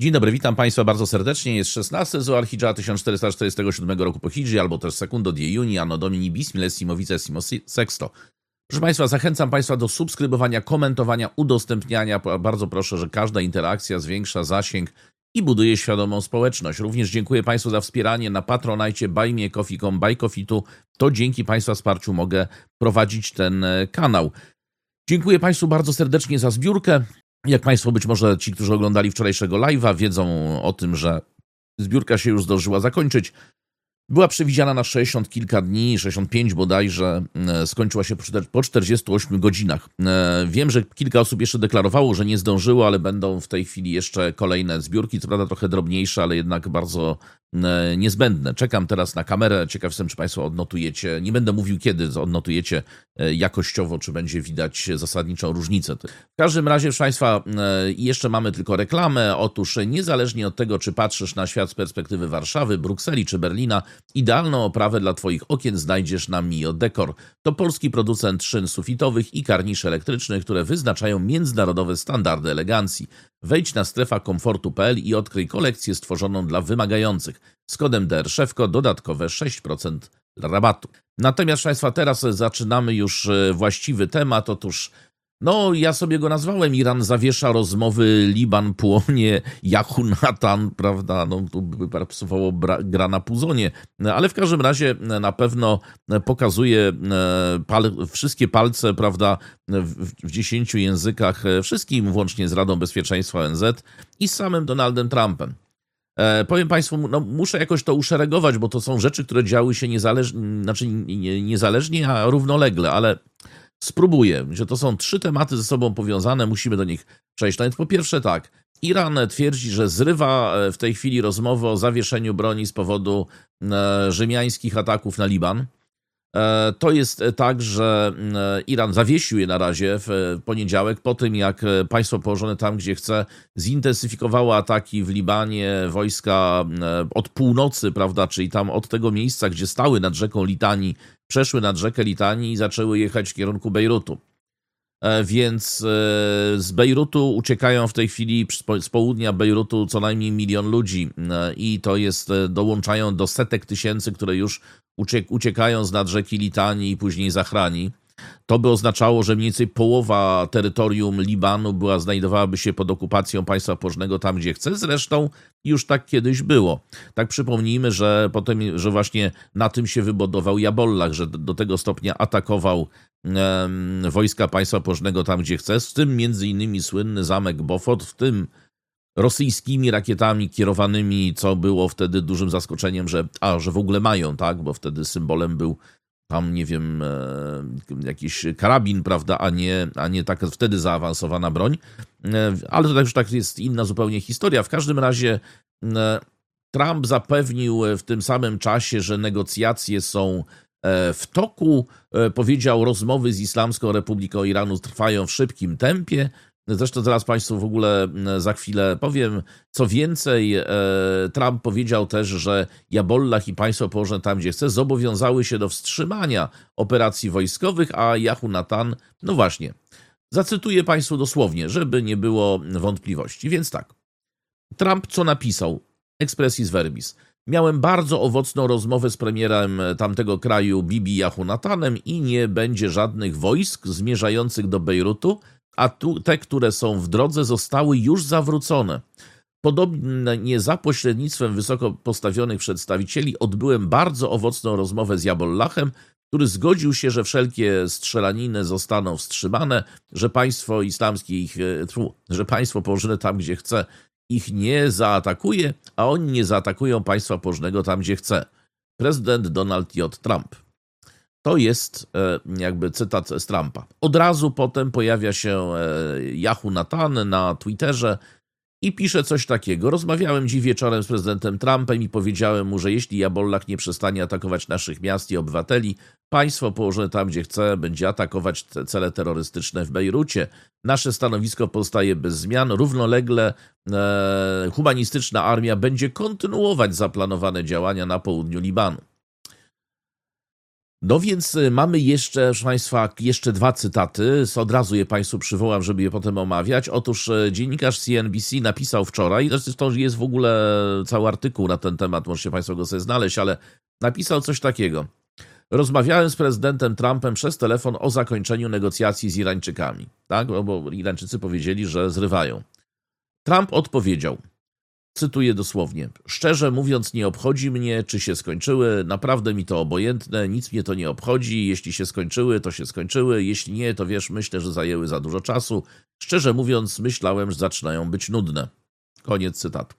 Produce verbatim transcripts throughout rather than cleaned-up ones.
Dzień dobry, witam Państwa bardzo serdecznie. Jest szesnastego Zoalhidża tysiąc czterysta czterdziestego siódmego roku po Hidży, albo też Secundo die Juni, Anno Domini Bismillesimo Vicesimo Sexto. Proszę Państwa, zachęcam Państwa do subskrybowania, komentowania, udostępniania. Bardzo proszę, że każda interakcja zwiększa zasięg i buduje świadomą społeczność. Również dziękuję Państwu za wspieranie na Patronite, Buy Me Coffee kropka com, Buy Coffee. To dzięki Państwa wsparciu mogę prowadzić ten kanał. Dziękuję Państwu bardzo serdecznie za zbiórkę. Jak Państwo być może ci, którzy oglądali wczorajszego live'a, wiedzą o tym, że zbiórka się już zdążyła zakończyć. Była przewidziana na sześćdziesiąt kilka dni, sześćdziesiąt pięć bodajże, skończyła się po czterdziestu ośmiu godzinach. Wiem, że kilka osób jeszcze deklarowało, że nie zdążyło, ale będą w tej chwili jeszcze kolejne zbiórki, co prawda trochę drobniejsze, ale jednak bardzo niezbędne. Czekam teraz na kamerę, ciekaw jestem, czy Państwo odnotujecie, nie będę mówił kiedy odnotujecie jakościowo, czy będzie widać zasadniczą różnicę. W każdym razie, proszę Państwa, jeszcze mamy tylko reklamę. Otóż niezależnie od tego, czy patrzysz na świat z perspektywy Warszawy, Brukseli czy Berlina, idealną oprawę dla Twoich okien znajdziesz na Mio Decor. To polski producent szyn sufitowych i karniszy elektrycznych, które wyznaczają międzynarodowe standardy elegancji. Wejdź na strefa komfortu kropka p l i odkryj kolekcję stworzoną dla wymagających. Z kodem D R Szewko dodatkowe sześć procent rabatu. Natomiast Państwa, teraz zaczynamy już właściwy temat. Otóż, no ja sobie go nazwałem, Iran zawiesza rozmowy, Liban płonie, Yahoo Natan, prawda, no tu by pasowało gra na puzonie, ale w każdym razie na pewno pokazuje pal, wszystkie palce, prawda, w, w dziesięciu językach, wszystkim włącznie z Radą Bezpieczeństwa O N Z i z samym Donaldem Trumpem. E, powiem Państwu, no, muszę jakoś to uszeregować, bo to są rzeczy, które działy się niezależnie, znaczy nie, niezależnie, a równolegle, ale spróbuję, że to są trzy tematy ze sobą powiązane, musimy do nich przejść. No więc po pierwsze tak, Iran twierdzi, że zrywa w tej chwili rozmowę o zawieszeniu broni z powodu e, rzymiańskich ataków na Liban. E, to jest tak, że Iran zawiesił je na razie w poniedziałek, po tym jak państwo położone tam, gdzie chce, zintensyfikowało ataki w Libanie, wojska od północy, prawda, czyli tam od tego miejsca, gdzie stały nad rzeką Litani, przeszły nad rzekę Litani i zaczęły jechać w kierunku Bejrutu. Więc z Bejrutu uciekają w tej chwili, z południa Bejrutu co najmniej milion ludzi i to jest, dołączają do setek tysięcy, które już uciekają z nad rzeki Litani i później Zahrani. To by oznaczało, że mniej więcej połowa terytorium Libanu była, znajdowałaby się pod okupacją państwa położonego tam, gdzie chce. Zresztą już tak kiedyś było. Tak przypomnijmy, że potem, że właśnie na tym się wybudował Jabollah, że do tego stopnia atakował um, wojska państwa położonego tam, gdzie chce. Z tym między innymi słynny zamek Beaufort, w tym rosyjskimi rakietami kierowanymi, co było wtedy dużym zaskoczeniem, że, a, że w ogóle mają, tak, bo wtedy symbolem był tam, nie wiem, jakiś karabin, prawda, a nie, a nie taka wtedy zaawansowana broń. Ale to już tak jest inna zupełnie historia. W każdym razie Trump zapewnił w tym samym czasie, że negocjacje są w toku. Powiedział, rozmowy z Islamską Republiką Iranu trwają w szybkim tempie. Zresztą zaraz Państwu w ogóle za chwilę powiem. Co więcej, Trump powiedział też, że Jabollah i państwo położone tam, gdzie chce, zobowiązały się do wstrzymania operacji wojskowych, a Yahoo Natan, no właśnie, zacytuję Państwu dosłownie, żeby nie było wątpliwości. Więc tak, Trump co napisał? Expressis verbis. Miałem bardzo owocną rozmowę z premierem tamtego kraju Bibi Yahoo Natanem i nie będzie żadnych wojsk zmierzających do Bejrutu, a tu, te, które są w drodze, zostały już zawrócone. Podobnie za pośrednictwem wysoko postawionych przedstawicieli odbyłem bardzo owocną rozmowę z Jabollahem, który zgodził się, że wszelkie strzelaniny zostaną wstrzymane, że państwo islamskie, ich, tfu, że państwo położone tam, gdzie chce, ich nie zaatakuje, a oni nie zaatakują państwa położonego tam, gdzie chce. Prezydent Donald J. Trump. To jest jakby cytat z Trumpa. Od razu potem pojawia się Yahoo Natan na Twitterze i pisze coś takiego. Rozmawiałem dziś wieczorem z prezydentem Trumpem i powiedziałem mu, że jeśli Jabollah nie przestanie atakować naszych miast i obywateli, państwo położone tam, gdzie chce, będzie atakować te cele terrorystyczne w Bejrucie. Nasze stanowisko pozostaje bez zmian. Równolegle e, humanistyczna armia będzie kontynuować zaplanowane działania na południu Libanu. No więc mamy jeszcze, proszę Państwa, jeszcze dwa cytaty. Od razu je Państwu przywołam, żeby je potem omawiać. Otóż dziennikarz C N B C napisał wczoraj, zresztą jest w ogóle cały artykuł na ten temat, możecie Państwo go sobie znaleźć, ale napisał coś takiego. Rozmawiałem z prezydentem Trumpem przez telefon o zakończeniu negocjacji z Irańczykami, tak? Bo Irańczycy powiedzieli, że zrywają. Trump odpowiedział, cytuję dosłownie, szczerze mówiąc nie obchodzi mnie, czy się skończyły, naprawdę mi to obojętne, nic mnie to nie obchodzi, jeśli się skończyły, to się skończyły, jeśli nie, to wiesz, myślę, że zajęły za dużo czasu, szczerze mówiąc myślałem, że zaczynają być nudne. Koniec cytatu.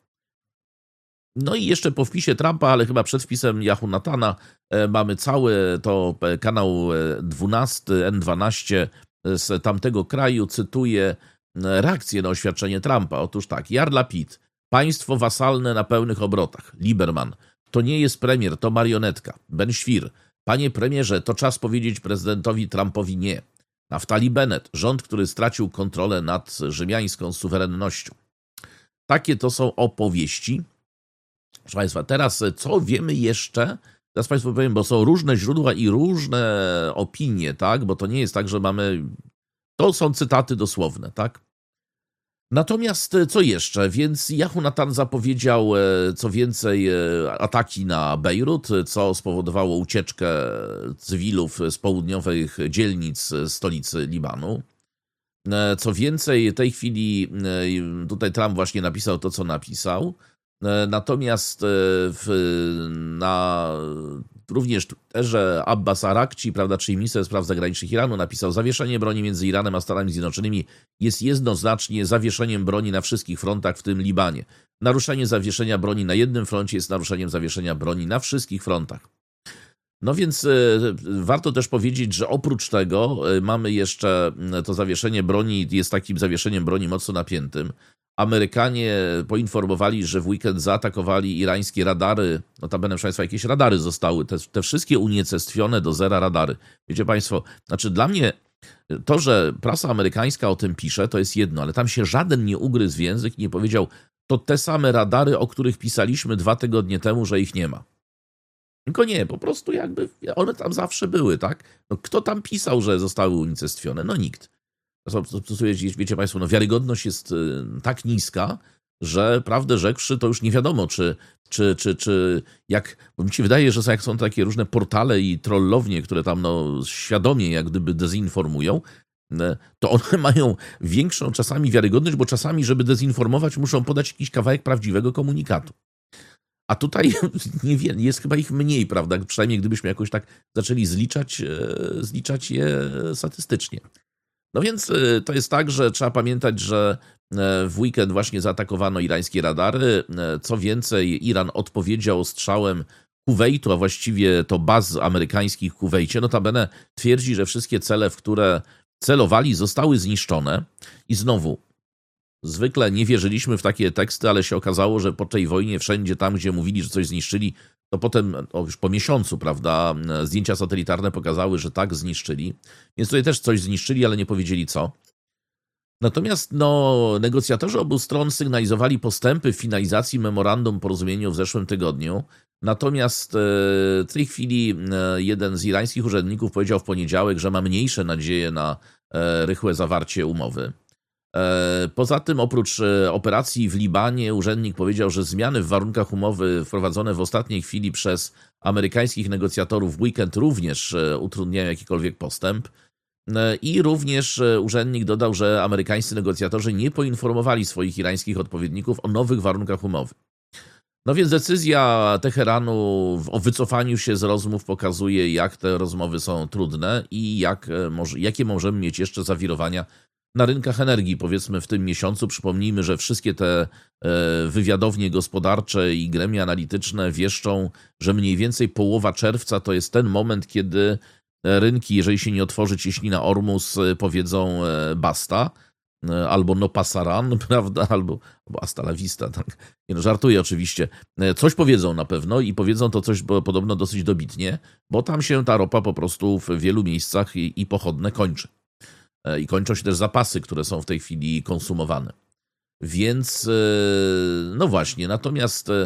No i jeszcze po wpisie Trumpa, ale chyba przed wpisem Yahoo Nathana mamy cały to kanał dwunasty, N dwanaście z tamtego kraju, cytuję reakcję na oświadczenie Trumpa. Otóż tak, Yair Lapid, państwo wasalne na pełnych obrotach. Lieberman, to nie jest premier, to marionetka. Ben Świr, panie premierze, to czas powiedzieć prezydentowi Trumpowi nie. Naftali Bennett, rząd, który stracił kontrolę nad rzymiańską suwerennością. Takie to są opowieści. Proszę Państwa, teraz co wiemy jeszcze? Teraz Państwu powiem, bo są różne źródła i różne opinie, tak? Bo to nie jest tak, że mamy... To są cytaty dosłowne, tak? Natomiast co jeszcze? Więc Yahoo Nathan zapowiedział co więcej ataki na Bejrut, co spowodowało ucieczkę cywilów z południowych dzielnic stolicy Libanu. Co więcej, w tej chwili tutaj Trump właśnie napisał to, co napisał. Natomiast w, na również Twitterze Abbas Arakci, prawda, czyli minister spraw zagranicznych Iranu, napisał: zawieszenie broni między Iranem a Stanami Zjednoczonymi jest jednoznacznie zawieszeniem broni na wszystkich frontach, w tym Libanie. Naruszenie zawieszenia broni na jednym froncie jest naruszeniem zawieszenia broni na wszystkich frontach. No więc y, warto też powiedzieć, że oprócz tego y, mamy jeszcze to zawieszenie broni, jest takim zawieszeniem broni mocno napiętym. Amerykanie poinformowali, że w weekend zaatakowali irańskie radary, notabene, proszę Państwa, jakieś radary zostały, te, te wszystkie unicestwione do zera radary. Wiecie Państwo, znaczy dla mnie to, że prasa amerykańska o tym pisze, to jest jedno, ale tam się żaden nie ugryzł w język i nie powiedział, to te same radary, o których pisaliśmy dwa tygodnie temu, że ich nie ma. Tylko nie, po prostu jakby one tam zawsze były, tak? No, kto tam pisał, że zostały unicestwione? No nikt. Wiecie Państwo, no wiarygodność jest tak niska, że prawdę rzekłszy, to już nie wiadomo, czy, czy, czy, czy jak, bo mi się wydaje, że jak są takie różne portale i trollownie, które tam no, świadomie jak gdyby dezinformują, to one mają większą czasami wiarygodność, bo czasami, żeby dezinformować, muszą podać jakiś kawałek prawdziwego komunikatu. A tutaj nie wiem, jest chyba ich mniej, prawda? Przynajmniej gdybyśmy jakoś tak zaczęli zliczać, zliczać je statystycznie. No więc to jest tak, że trzeba pamiętać, że w weekend właśnie zaatakowano irańskie radary. Co więcej, Iran odpowiedział strzałem Kuwejtu, a właściwie to baz amerykańskich w Kuwejcie. Notabene twierdzi, że wszystkie cele, w które celowali, zostały zniszczone. I znowu, zwykle nie wierzyliśmy w takie teksty, ale się okazało, że po tej wojnie wszędzie tam, gdzie mówili, że coś zniszczyli, to potem, o, już po miesiącu, prawda, zdjęcia satelitarne pokazały, że tak, zniszczyli. Więc tutaj też coś zniszczyli, ale nie powiedzieli co. Natomiast no, negocjatorzy obu stron sygnalizowali postępy w finalizacji memorandum porozumienia w zeszłym tygodniu. Natomiast w tej chwili jeden z irańskich urzędników powiedział w poniedziałek, że ma mniejsze nadzieje na rychłe zawarcie umowy. Poza tym, oprócz operacji w Libanie, urzędnik powiedział, że zmiany w warunkach umowy wprowadzone w ostatniej chwili przez amerykańskich negocjatorów w weekend również utrudniają jakikolwiek postęp. I również urzędnik dodał, że amerykańscy negocjatorzy nie poinformowali swoich irańskich odpowiedników o nowych warunkach umowy. No więc decyzja Teheranu o wycofaniu się z rozmów pokazuje, jak te rozmowy są trudne i jak, jakie możemy mieć jeszcze zawirowania na rynkach energii, powiedzmy w tym miesiącu. Przypomnijmy, że wszystkie te wywiadownie gospodarcze i gremia analityczne wieszczą, że mniej więcej połowa czerwca to jest ten moment, kiedy rynki, jeżeli się nie otworzy cieśnina Ormus, powiedzą basta, albo no pasaran, prawda, albo, albo hasta la vista, tak. Nie no, żartuję oczywiście. Coś powiedzą na pewno i powiedzą to coś bo, podobno dosyć dobitnie, bo tam się ta ropa po prostu w wielu miejscach i, i pochodne kończy. I kończą się też zapasy, które są w tej chwili konsumowane. Więc no właśnie, natomiast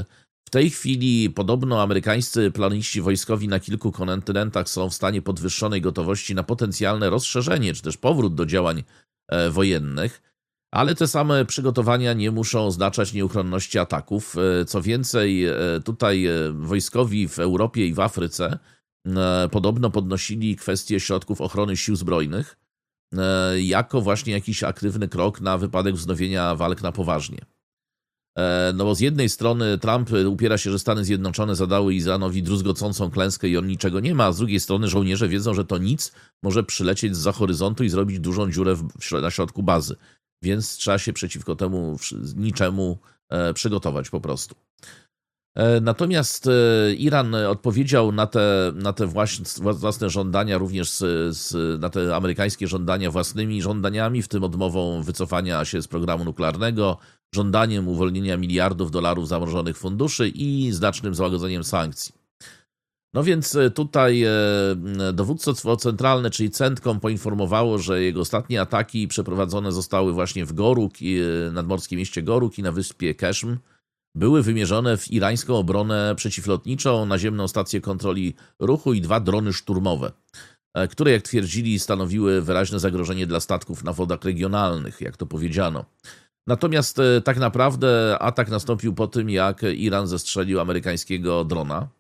W tej chwili podobno amerykańscy planiści wojskowi na kilku kontynentach są w stanie podwyższonej gotowości na potencjalne rozszerzenie, czy też powrót do działań wojennych, ale te same przygotowania nie muszą oznaczać nieuchronności ataków. Co więcej, tutaj wojskowi w Europie i w Afryce podobno podnosili kwestię środków ochrony sił zbrojnych jako właśnie jakiś aktywny krok na wypadek wznowienia walk na poważnie. No bo z jednej strony Trump upiera się, że Stany Zjednoczone zadały Izraelowi druzgocącą klęskę i on niczego nie ma, a z drugiej strony żołnierze wiedzą, że to nic może przylecieć zza horyzontu i zrobić dużą dziurę w, na środku bazy. Więc trzeba się przeciwko temu niczemu przygotować po prostu. Natomiast Iran odpowiedział na te, na te własne żądania, również z, z, na te amerykańskie żądania własnymi żądaniami, w tym odmową wycofania się z programu nuklearnego, żądaniem uwolnienia miliardów dolarów zamrożonych funduszy i znacznym złagodzeniem sankcji. No więc tutaj dowództwo centralne, czyli CENTCOM, poinformowało, że jego ostatnie ataki przeprowadzone zostały właśnie w Goruk, nadmorskim mieście Goruk i na wyspie Keshm. Były wymierzone w irańską obronę przeciwlotniczą, naziemną stację kontroli ruchu i dwa drony szturmowe, które, jak twierdzili, stanowiły wyraźne zagrożenie dla statków na wodach regionalnych, jak to powiedziano. Natomiast tak naprawdę atak nastąpił po tym, jak Iran zestrzelił amerykańskiego drona.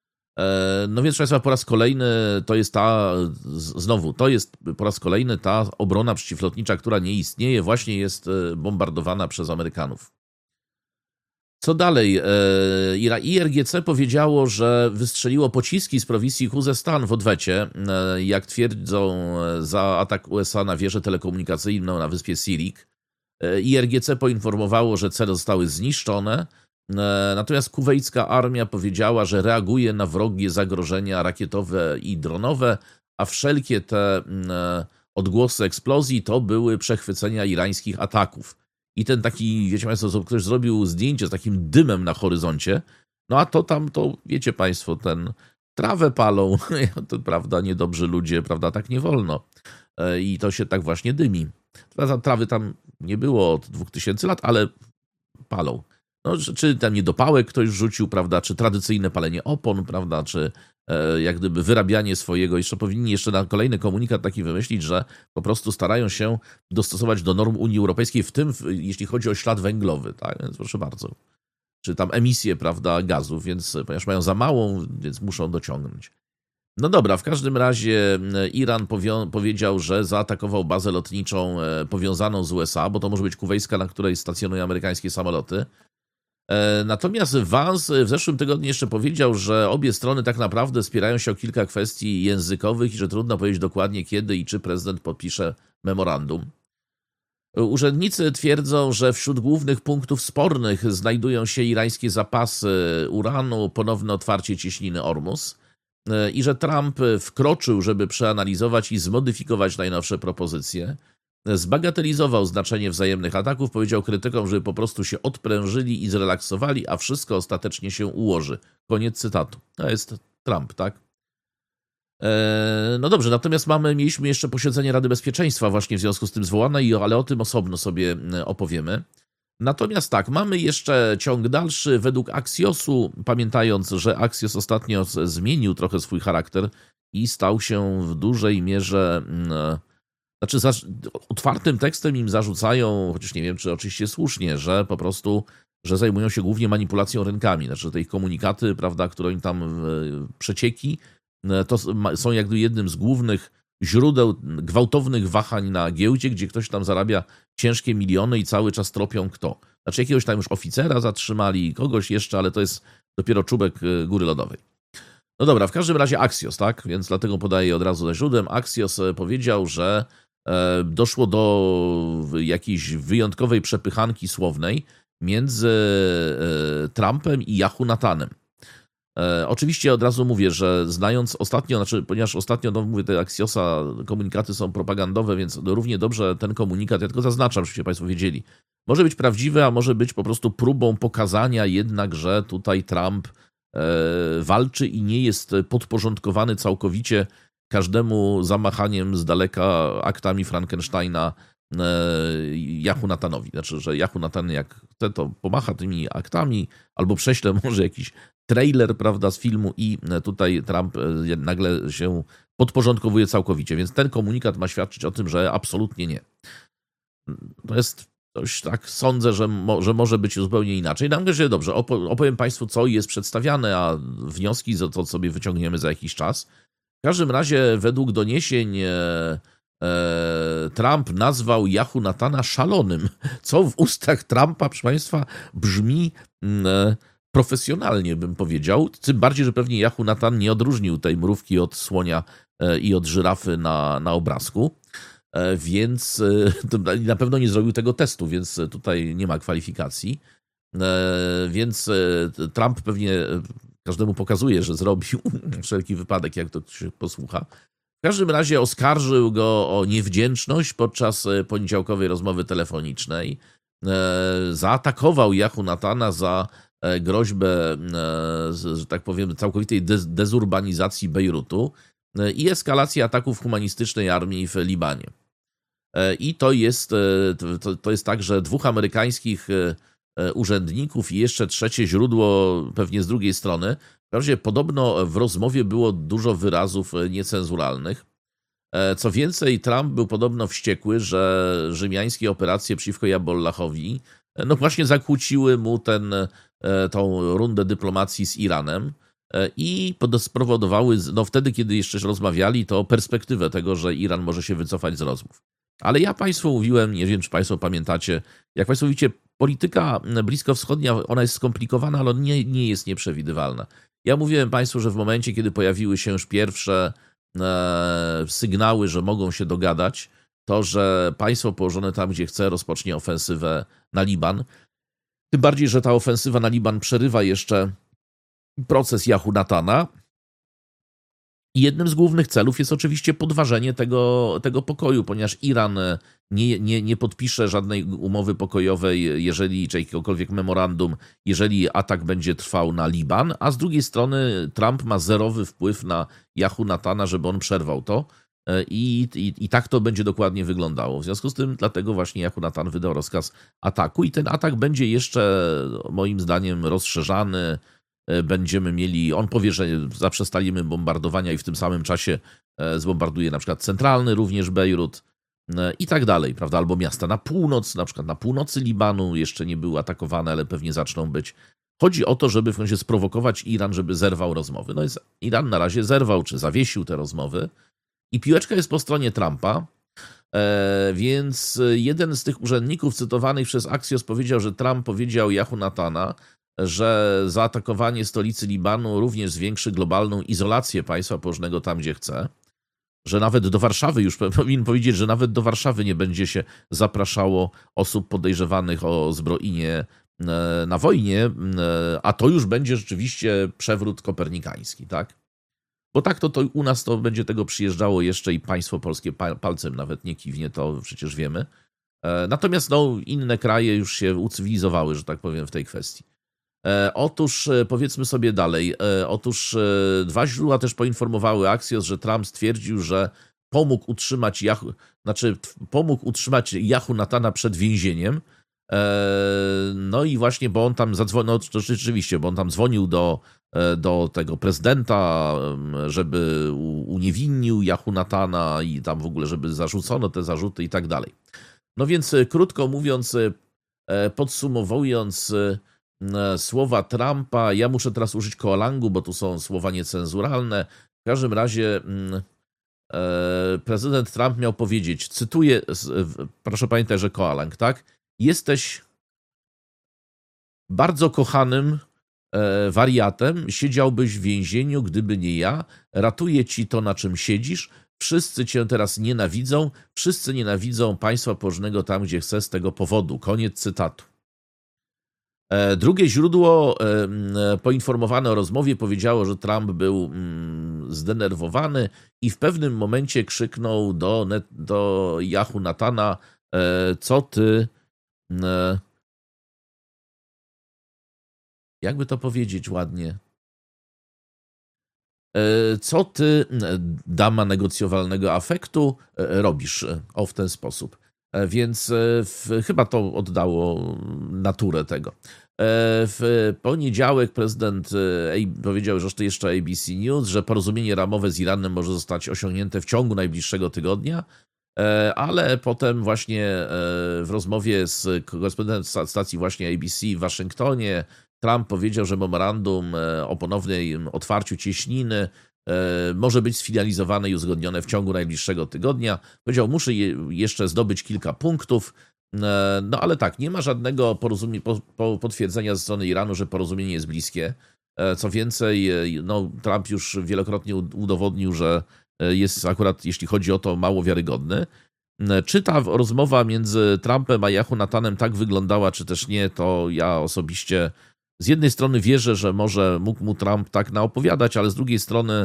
No więc, proszę Państwa, po raz kolejny to jest ta, znowu, to jest po raz kolejny ta obrona przeciwlotnicza, która nie istnieje, właśnie jest bombardowana przez Amerykanów. Co dalej? I R G C powiedziało, że wystrzeliło pociski z prowincji Khuzestan w odwecie, jak twierdzą, za atak U S A na wieżę telekomunikacyjną na wyspie Sirik. I R G C poinformowało, że cele zostały zniszczone, natomiast kuwejcka armia powiedziała, że reaguje na wrogie zagrożenia rakietowe i dronowe, a wszelkie te odgłosy eksplozji to były przechwycenia irańskich ataków. I ten taki, wiecie Państwo, ktoś zrobił zdjęcie z takim dymem na horyzoncie, no a to tam, to wiecie Państwo, ten trawę palą, to prawda, niedobrzy ludzie, prawda, tak nie wolno. I to się tak właśnie dymi. Trawy tam nie było od dwóch tysięcy lat, ale palą. No, czy tam niedopałek ktoś rzucił, prawda, czy tradycyjne palenie opon, prawda, czy e, jak gdyby wyrabianie swojego, jeszcze powinni jeszcze na kolejny komunikat taki wymyślić, że po prostu starają się dostosować do norm Unii Europejskiej, w tym w, jeśli chodzi o ślad węglowy, tak, więc proszę bardzo. Czy tam emisję, prawda, gazów, więc ponieważ mają za małą, więc muszą dociągnąć. No dobra, w każdym razie Iran powią- powiedział, że zaatakował bazę lotniczą powiązaną z U S A, bo to może być kuwejska, na której stacjonują amerykańskie samoloty. Natomiast Vance w zeszłym tygodniu jeszcze powiedział, że obie strony tak naprawdę spierają się o kilka kwestii językowych i że trudno powiedzieć dokładnie kiedy i czy prezydent podpisze memorandum. Urzędnicy twierdzą, że wśród głównych punktów spornych znajdują się irańskie zapasy uranu, ponowne otwarcie cieśniny Ormus i że Trump wkroczył, żeby przeanalizować i zmodyfikować najnowsze propozycje. Zbagatelizował znaczenie wzajemnych ataków, powiedział krytykom, żeby po prostu się odprężyli i zrelaksowali, a wszystko ostatecznie się ułoży. Koniec cytatu. To jest Trump, tak? Eee, no dobrze, natomiast mamy, mieliśmy jeszcze posiedzenie Rady Bezpieczeństwa właśnie w związku z tym zwołane, ale o tym osobno sobie opowiemy. Natomiast tak, mamy jeszcze ciąg dalszy według Axiosu, pamiętając, że Axios ostatnio zmienił trochę swój charakter i stał się w dużej mierze... Znaczy, za, otwartym tekstem im zarzucają, chociaż nie wiem, czy oczywiście słusznie, że po prostu, że zajmują się głównie manipulacją rynkami. Znaczy, te ich komunikaty, prawda, które im tam e, przecieki, e, to są jakby jednym z głównych źródeł gwałtownych wahań na giełdzie, gdzie ktoś tam zarabia ciężkie miliony i cały czas tropią kto. Znaczy, jakiegoś tam już oficera zatrzymali, kogoś jeszcze, ale to jest dopiero czubek góry lodowej. No dobra, w każdym razie Axios, tak? Więc dlatego podaję od razu za źródłem. Axios powiedział, że doszło do jakiejś wyjątkowej przepychanki słownej między Trumpem i Yahoo Natanem. Oczywiście od razu mówię, że znając ostatnio, znaczy, ponieważ ostatnio, no mówię, te Axiosa komunikaty są propagandowe, więc równie dobrze ten komunikat, ja tylko zaznaczam, żebyście Państwo wiedzieli, może być prawdziwy, a może być po prostu próbą pokazania jednak, że tutaj Trump walczy i nie jest podporządkowany całkowicie każdemu zamachaniem z daleka aktami Frankensteina Yahoo Natanowi. Znaczy, że Yahoo Natan jak chce, to pomacha tymi aktami, albo prześle może jakiś trailer, prawda, z filmu i tutaj Trump nagle się podporządkowuje całkowicie. Więc ten komunikat ma świadczyć o tym, że absolutnie nie. To jest coś tak, sądzę, że, mo, że może być zupełnie inaczej. Na razie dobrze, opo, opowiem Państwu, co jest przedstawiane, a wnioski to sobie wyciągniemy za jakiś czas. W każdym razie według doniesień e, e, Trump nazwał Yahoo Natana szalonym, co w ustach Trumpa, proszę Państwa, brzmi e, profesjonalnie, bym powiedział. Tym bardziej, że pewnie Yahoo Natan nie odróżnił tej mrówki od słonia e, i od żyrafy na, na obrazku. Więc na pewno nie zrobił tego testu, więc tutaj nie ma kwalifikacji. Więc Trump pewnie każdemu pokazuje, że zrobił wszelki wypadek, jak to się posłucha. W każdym razie oskarżył go o niewdzięczność podczas poniedziałkowej rozmowy telefonicznej. Zaatakował Yahoo Natana za groźbę, że tak powiem, całkowitej dezurbanizacji Bejrutu i eskalacji ataków humanistycznej armii w Libanie. I to jest, to, to jest tak, że dwóch amerykańskich urzędników i jeszcze trzecie źródło pewnie z drugiej strony. W razie podobno w rozmowie było dużo wyrazów niecenzuralnych. Co więcej, Trump był podobno wściekły, że rzymiańskie operacje przeciwko Jabollahowi no właśnie zakłóciły mu ten, tą rundę dyplomacji z Iranem i spowodowały, no wtedy, kiedy jeszcze rozmawiali, to perspektywę tego, że Iran może się wycofać z rozmów. Ale ja Państwu mówiłem, nie wiem, czy Państwo pamiętacie, jak Państwo widzicie, polityka bliskowschodnia, ona jest skomplikowana, ale nie, nie jest nieprzewidywalna. Ja mówiłem Państwu, że w momencie, kiedy pojawiły się już pierwsze e, sygnały, że mogą się dogadać, to, że państwo położone tam, gdzie chce, rozpocznie ofensywę na Liban. Tym bardziej, że ta ofensywa na Liban przerywa jeszcze proces Yahoo Natana. I jednym z głównych celów jest oczywiście podważenie tego, tego pokoju, ponieważ Iran nie, nie, nie podpisze żadnej umowy pokojowej, jeżeli, czy jakiegokolwiek memorandum, jeżeli atak będzie trwał na Liban, a z drugiej strony Trump ma zerowy wpływ na Yahoo Natana, żeby on przerwał to. I, i, I tak to będzie dokładnie wyglądało. W związku z tym dlatego właśnie Yahoo Natan wydał rozkaz ataku i ten atak będzie jeszcze moim zdaniem rozszerzany. Będziemy mieli, on powie, że zaprzestalimy bombardowania i w tym samym czasie zbombarduje na przykład centralny również Bejrut i tak dalej, prawda? Albo miasta na północ, na przykład na północy Libanu jeszcze nie były atakowane, ale pewnie zaczną być. Chodzi o to, żeby w końcu sprowokować Iran, żeby zerwał rozmowy. No jest, Iran na razie zerwał, czy zawiesił te rozmowy i piłeczka jest po stronie Trumpa, e, więc jeden z tych urzędników cytowanych przez Axios powiedział, że Trump powiedział Yahoo Natana, że zaatakowanie stolicy Libanu również zwiększy globalną izolację państwa położonego tam, gdzie chce, że nawet do Warszawy, już powinien powiedzieć, że nawet do Warszawy nie będzie się zapraszało osób podejrzewanych o zbrojenie na wojnie, a to już będzie rzeczywiście przewrót kopernikański, tak? Bo tak to, to u nas to będzie tego przyjeżdżało jeszcze i państwo polskie palcem nawet nie kiwnie, to przecież wiemy. Natomiast no, inne kraje już się ucywilizowały, że tak powiem, w tej kwestii. Otóż powiedzmy sobie dalej, otóż dwa źródła też poinformowały Axios, że Trump stwierdził, że pomógł utrzymać Yahoo, znaczy pomógł utrzymać Yahoo Natana przed więzieniem. No i właśnie, bo on tam zadzwonił, no to rzeczywiście, bo on tam dzwonił do, do tego prezydenta, żeby uniewinnił Yahoo Natana i tam w ogóle, żeby zarzucono te zarzuty i tak dalej. No więc krótko mówiąc, podsumowując słowa Trumpa, ja muszę teraz użyć koalangu, bo tu są słowa niecenzuralne. W każdym razie prezydent Trump miał powiedzieć, cytuję, proszę pamiętać, że koalang, tak? Jesteś bardzo kochanym wariatem, siedziałbyś w więzieniu, gdyby nie ja, ratuję ci to, na czym siedzisz, wszyscy cię teraz nienawidzą, wszyscy nienawidzą państwa położonego tam, gdzie chce z tego powodu. Koniec cytatu. Drugie źródło poinformowane o rozmowie powiedziało, że Trump był zdenerwowany i w pewnym momencie krzyknął do, do Yahoo Natana, co ty, jakby to powiedzieć ładnie, co ty, dama negocjowalnego afektu, robisz o w ten sposób. Więc w, chyba to oddało naturę tego. W poniedziałek prezydent powiedział, że to jeszcze A B C News, że porozumienie ramowe z Iranem może zostać osiągnięte w ciągu najbliższego tygodnia, ale potem właśnie w rozmowie z korespondentem stacji właśnie A B C w Waszyngtonie Trump powiedział, że memorandum o ponownym otwarciu cieśniny może być sfinalizowane i uzgodnione w ciągu najbliższego tygodnia. Powiedział, muszę je, jeszcze zdobyć kilka punktów, no ale tak, nie ma żadnego porozumie, po, po, potwierdzenia ze strony Iranu, że porozumienie jest bliskie. Co więcej, no, Trump już wielokrotnie udowodnił, że jest akurat, jeśli chodzi o to, mało wiarygodny. Czy ta rozmowa między Trumpem a Jehonatanem tak wyglądała, czy też nie, to ja osobiście z jednej strony wierzę, że może mógł mu Trump tak naopowiadać, ale z drugiej strony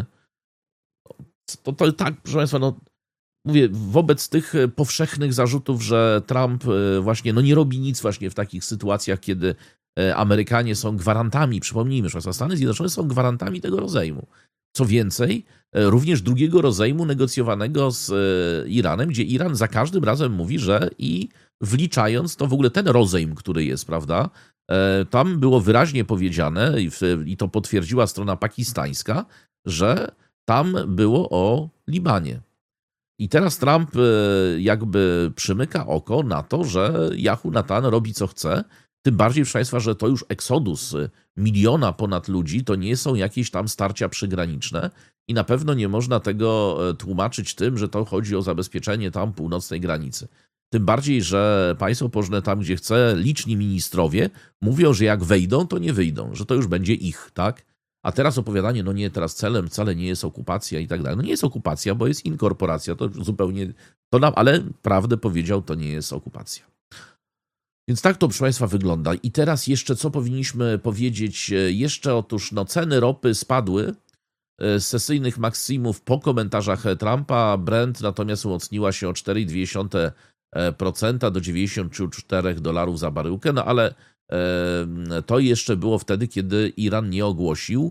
to, to tak, proszę Państwa, no mówię, wobec tych powszechnych zarzutów, że Trump właśnie no nie robi nic właśnie w takich sytuacjach, kiedy Amerykanie są gwarantami, przypomnijmy, że Stany Zjednoczone są gwarantami tego rozejmu. Co więcej, również drugiego rozejmu negocjowanego z Iranem, gdzie Iran za każdym razem mówi, że i wliczając to w ogóle ten rozejm, który jest, prawda, tam było wyraźnie powiedziane i to potwierdziła strona pakistańska, że tam było o Libanie. I teraz Trump jakby przymyka oko na to, że Jehonatan robi co chce, tym bardziej, proszę Państwa, że to już eksodus miliona ponad ludzi, to nie są jakieś tam starcia przygraniczne i na pewno nie można tego tłumaczyć tym, że to chodzi o zabezpieczenie tam północnej granicy. Tym bardziej, że państwo położone tam, gdzie chce, liczni ministrowie mówią, że jak wejdą, to nie wyjdą, że to już będzie ich, tak? A teraz opowiadanie, no nie, teraz celem wcale nie jest okupacja i tak dalej. No nie jest okupacja, bo jest inkorporacja, to zupełnie, to nam, ale prawdę powiedział, to nie jest okupacja. Więc tak to, proszę Państwa, wygląda. I teraz jeszcze co powinniśmy powiedzieć? Jeszcze otóż no, ceny ropy spadły z sesyjnych maksimów po komentarzach Trumpa. Brent natomiast umocniła się o cztery przecinek dwa procent do dziewięćdziesiąt cztery dolarów za baryłkę, no ale to jeszcze było wtedy, kiedy Iran nie ogłosił,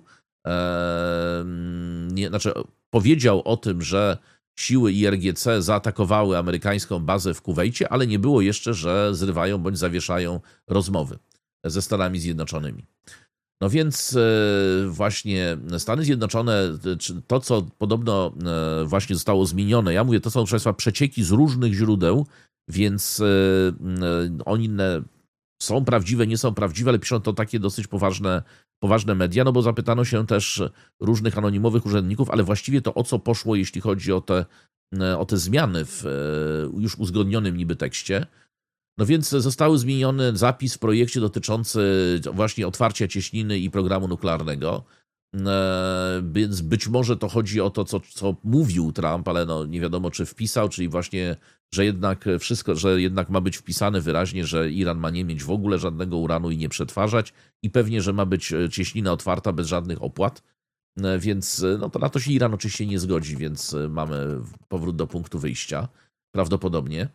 nie, znaczy powiedział o tym, że siły I R G C zaatakowały amerykańską bazę w Kuwejcie, ale nie było jeszcze, że zrywają bądź zawieszają rozmowy ze Stanami Zjednoczonymi. No więc właśnie Stany Zjednoczone, to co podobno właśnie zostało zmienione, ja mówię, to są, proszę Państwa, przecieki z różnych źródeł, więc one są prawdziwe, nie są prawdziwe, ale piszą to takie dosyć poważne, poważne media, no bo zapytano się też różnych anonimowych urzędników, ale właściwie to o co poszło, jeśli chodzi o te, o te zmiany w już uzgodnionym niby tekście. No więc zostały zmieniony zapis w projekcie dotyczący właśnie otwarcia cieśniny i programu nuklearnego. Więc być może to chodzi o to, co, co mówił Trump, ale no nie wiadomo, czy wpisał, czyli właśnie, że jednak wszystko, że jednak ma być wpisane wyraźnie, że Iran ma nie mieć w ogóle żadnego uranu i nie przetwarzać i pewnie, że ma być cieśnina otwarta bez żadnych opłat. Więc no to na to się Iran oczywiście nie zgodzi, więc mamy powrót do punktu wyjścia prawdopodobnie.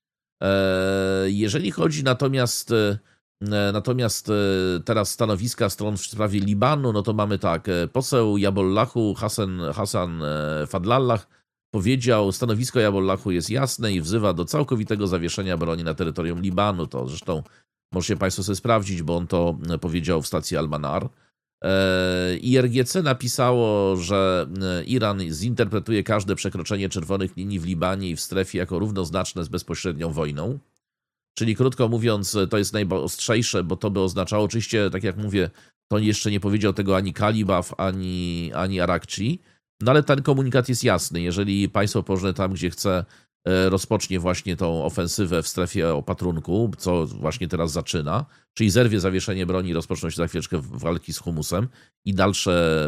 Jeżeli chodzi natomiast Natomiast teraz stanowiska stron w sprawie Libanu, no to mamy tak, poseł Jabollahu Hassan, Hassan Fadlallah powiedział, stanowisko Jabollahu jest jasne i wzywa do całkowitego zawieszenia broni na terytorium Libanu. To zresztą możecie Państwo sobie sprawdzić, bo on to powiedział w stacji Al-Manar. I R G C napisało, że Iran zinterpretuje każde przekroczenie czerwonych linii w Libanie i w strefie jako równoznaczne z bezpośrednią wojną. Czyli krótko mówiąc, to jest najostrzejsze, bo to by oznaczało, oczywiście, tak jak mówię, to jeszcze nie powiedział tego ani Kalibaf, ani, ani Arakci, no ale ten komunikat jest jasny. Jeżeli państwo położone tam, gdzie chce, rozpocznie właśnie tą ofensywę w strefie opatrunku, co właśnie teraz zaczyna, czyli zerwie zawieszenie broni i rozpoczną się za chwileczkę walki z humusem i dalsze,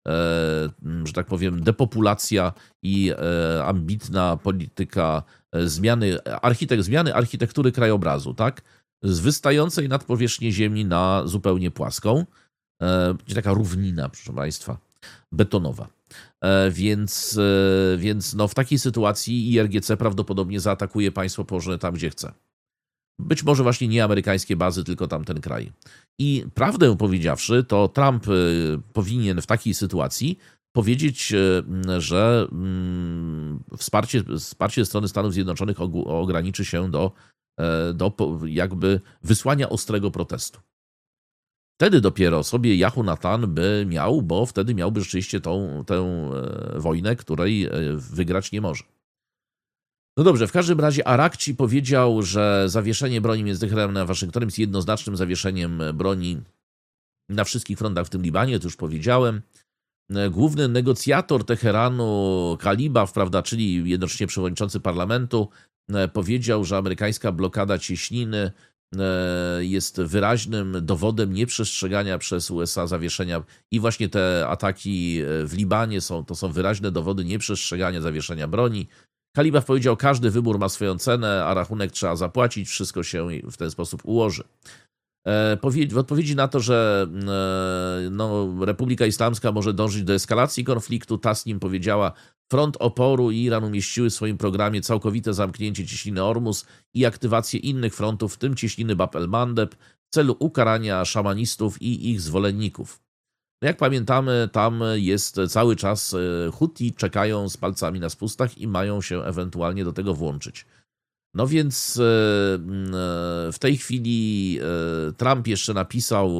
że tak powiem, depopulacja i ambitna polityka zmiany, architekt, zmiany architektury krajobrazu, tak? Z wystającej nad powierzchnię ziemi na zupełnie płaską. Będzie taka równina, proszę Państwa, betonowa. Więc, więc no w takiej sytuacji I R G C prawdopodobnie zaatakuje państwo położone tam, gdzie chce. Być może właśnie nie amerykańskie bazy, tylko tamten kraj. I prawdę powiedziawszy, to Trump powinien w takiej sytuacji powiedzieć, że wsparcie, wsparcie ze strony Stanów Zjednoczonych ograniczy się do, do jakby wysłania ostrego protestu. Wtedy dopiero sobie Jehonatan by miał, bo wtedy miałby rzeczywiście tą, tę wojnę, której wygrać nie może. No dobrze, w każdym razie Arakci powiedział, że zawieszenie broni między Teheranem a Waszyngtonem jest jednoznacznym zawieszeniem broni na wszystkich frontach w tym Libanie, to już powiedziałem. Główny negocjator Teheranu, Kalibaw, prawda, czyli jednocześnie przewodniczący parlamentu, powiedział, że amerykańska blokada cieśniny jest wyraźnym dowodem nieprzestrzegania przez U S A zawieszenia i właśnie te ataki w Libanie są, to są wyraźne dowody nieprzestrzegania zawieszenia broni. Kalibaw powiedział, każdy wybór ma swoją cenę, a rachunek trzeba zapłacić, wszystko się w ten sposób ułoży. W odpowiedzi na to, że no, Republika Islamska może dążyć do eskalacji konfliktu, Tasnim powiedziała, front oporu i Iran umieściły w swoim programie całkowite zamknięcie cieśniny Ormus i aktywację innych frontów, w tym cieśniny Bab el-Mandeb, w celu ukarania szamanistów i ich zwolenników. No jak pamiętamy, tam jest cały czas Huti, czekają z palcami na spustach i mają się ewentualnie do tego włączyć. No więc w tej chwili Trump jeszcze napisał,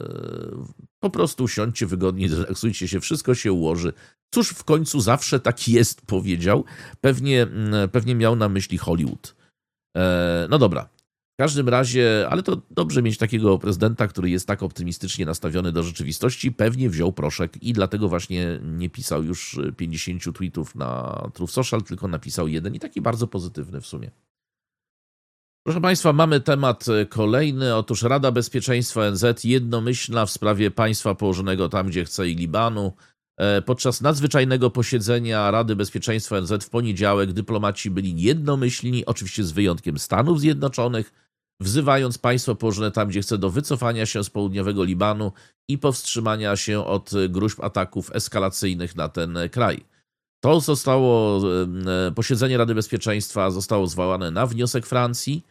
po prostu siądźcie wygodnie, zrelaksujcie się, wszystko się ułoży. Cóż, w końcu zawsze tak jest, powiedział. Pewnie, pewnie miał na myśli Hollywood. No dobra, w każdym razie, ale to dobrze mieć takiego prezydenta, który jest tak optymistycznie nastawiony do rzeczywistości. Pewnie wziął proszek i dlatego właśnie nie pisał już pięćdziesięciu tweetów na Truth Social, tylko napisał jeden i taki bardzo pozytywny w sumie. Proszę Państwa, mamy temat kolejny. Otóż Rada Bezpieczeństwa O N Z jednomyślna w sprawie państwa położonego tam, gdzie chce i Libanu. Podczas nadzwyczajnego posiedzenia Rady Bezpieczeństwa O N Z w poniedziałek dyplomaci byli jednomyślni, oczywiście z wyjątkiem Stanów Zjednoczonych, wzywając państwo położone tam, gdzie chce, do wycofania się z południowego Libanu i powstrzymania się od gruźb ataków eskalacyjnych na ten kraj. To zostało, posiedzenie Rady Bezpieczeństwa zostało zwołane na wniosek Francji.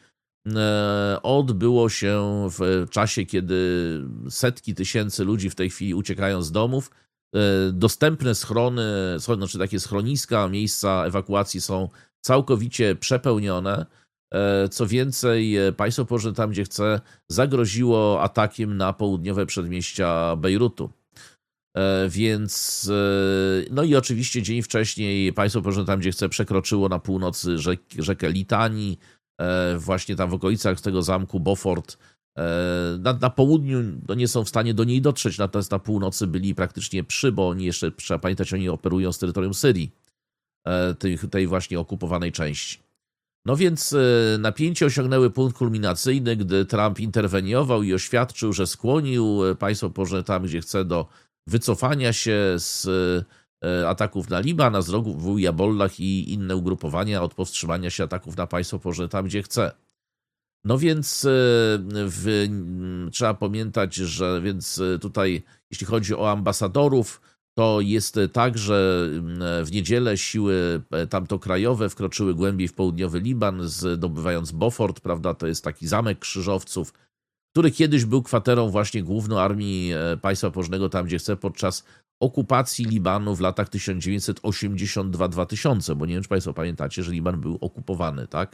Odbyło się w czasie, kiedy setki tysięcy ludzi w tej chwili uciekają z domów. Dostępne schrony, znaczy takie schroniska, miejsca ewakuacji są całkowicie przepełnione. Co więcej, państwo położone tam, gdzie chce, zagroziło atakiem na południowe przedmieścia Bejrutu. Więc, no i oczywiście dzień wcześniej państwo położone tam, gdzie chce, przekroczyło na północy rzek, rzekę Litani, właśnie tam w okolicach tego zamku Beaufort. Na, na południu no nie są w stanie do niej dotrzeć, natomiast na północy byli praktycznie przy, bo oni jeszcze, trzeba pamiętać, oni operują z terytorium Syrii, tej, tej właśnie okupowanej części. No więc napięcia osiągnęły punkt kulminacyjny, gdy Trump interweniował i oświadczył, że skłonił państwo położone tam, gdzie chce, do wycofania się z ataków na Liban, a z rogu Hizbollah i inne ugrupowania od powstrzymania się ataków na państwo położone tam, gdzie chce. No więc w, trzeba pamiętać, że więc tutaj, jeśli chodzi o ambasadorów, to jest tak, że w niedzielę siły tamtokrajowe wkroczyły głębiej w południowy Liban, zdobywając Beaufort, prawda, to jest taki zamek krzyżowców, który kiedyś był kwaterą właśnie główną armii państwa położonego tam, gdzie chce, podczas okupacji Libanu w latach tysiąc dziewięćset osiemdziesiąt dwa do dwa tysiące, bo nie wiem, czy Państwo pamiętacie, że Liban był okupowany, tak?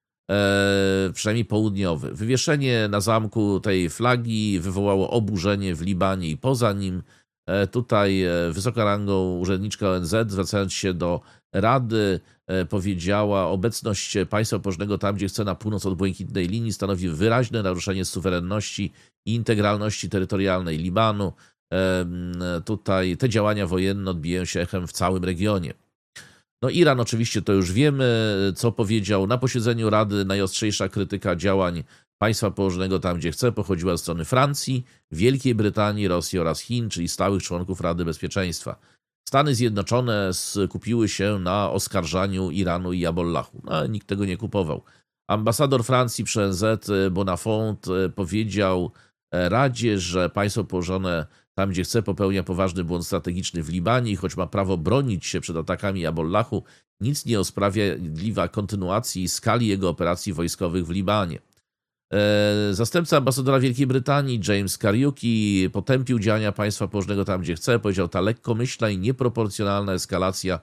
E, przynajmniej południowy. Wywieszenie na zamku tej flagi wywołało oburzenie w Libanie i poza nim. E, tutaj wysoka rangą urzędniczka O N Z, zwracając się do Rady, e, powiedziała, obecność państwa położonego tam, gdzie chce, na północ od błękitnej linii stanowi wyraźne naruszenie suwerenności i integralności terytorialnej Libanu. E, tutaj te działania wojenne odbijają się echem w całym regionie. No Iran oczywiście to już wiemy, co powiedział na posiedzeniu Rady. Najostrzejsza krytyka działań państwa położonego tam, gdzie chce, pochodziła ze strony Francji, Wielkiej Brytanii, Rosji oraz Chin, czyli stałych członków Rady Bezpieczeństwa. Stany Zjednoczone skupiły się na oskarżaniu Iranu i Hizbollahu, no, ale nikt tego nie kupował. Ambasador Francji przy O N Z Bonafont powiedział Radzie, że państwo położone tam, gdzie chce, popełnia poważny błąd strategiczny w Libanie i choć ma prawo bronić się przed atakami Hizbollahu, nic nie usprawiedliwia kontynuacji skali jego operacji wojskowych w Libanie. Zastępca ambasadora Wielkiej Brytanii James Kariuki potępił działania państwa położonego tam, gdzie chce. Powiedział, ta lekkomyślna i nieproporcjonalna eskalacja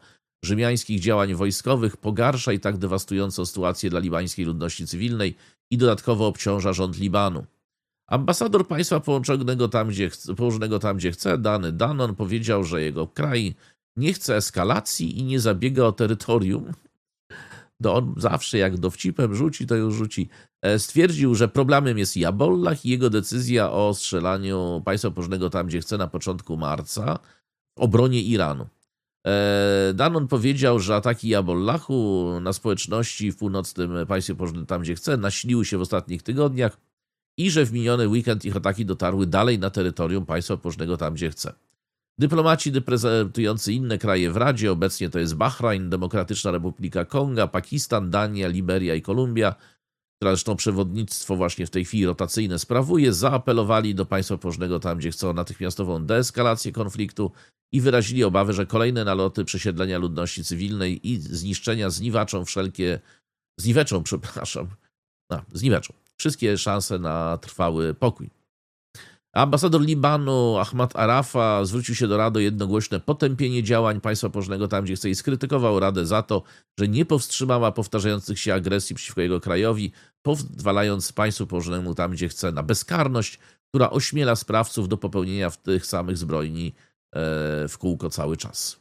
rzymiańskich działań wojskowych pogarsza i tak dewastującą sytuację dla libańskiej ludności cywilnej i dodatkowo obciąża rząd Libanu. Ambasador państwa połączonego tam, gdzie chce, położonego tam, gdzie chce, Dany Danon, powiedział, że jego kraj nie chce eskalacji i nie zabiega o terytorium. To on zawsze jak dowcipem rzuci, to już rzuci. Stwierdził, że problemem jest Jabollah i jego decyzja o strzelaniu państwa położonego tam, gdzie chce na początku marca w obronie Iranu. Danon powiedział, że ataki Jabollahu na społeczności w północnym państwie położonym tam, gdzie chce, nasiliły się w ostatnich tygodniach i że w miniony weekend ich ataki dotarły dalej na terytorium państwa położonego tam, gdzie chce. Dyplomaci reprezentujący inne kraje w Radzie, obecnie to jest Bahrajn, Demokratyczna Republika Konga, Pakistan, Dania, Liberia i Kolumbia, która zresztą przewodnictwo właśnie w tej chwili rotacyjne sprawuje, zaapelowali do państwa położonego tam, gdzie chcą, natychmiastową deeskalację konfliktu i wyrazili obawy, że kolejne naloty przesiedlenia ludności cywilnej i zniszczenia zniwaczą wszelkie, zniweczą, przepraszam, no, zniweczą wszystkie szanse na trwały pokój. Ambasador Libanu Ahmad Arafa zwrócił się do Rady o jednogłośne potępienie działań państwa położonego tam, gdzie chce i skrytykował Radę za to, że nie powstrzymała powtarzających się agresji przeciwko jego krajowi, pozwalając państwu położonemu tam, gdzie chce, na bezkarność, która ośmiela sprawców do popełnienia w tych samych zbrodni w kółko cały czas.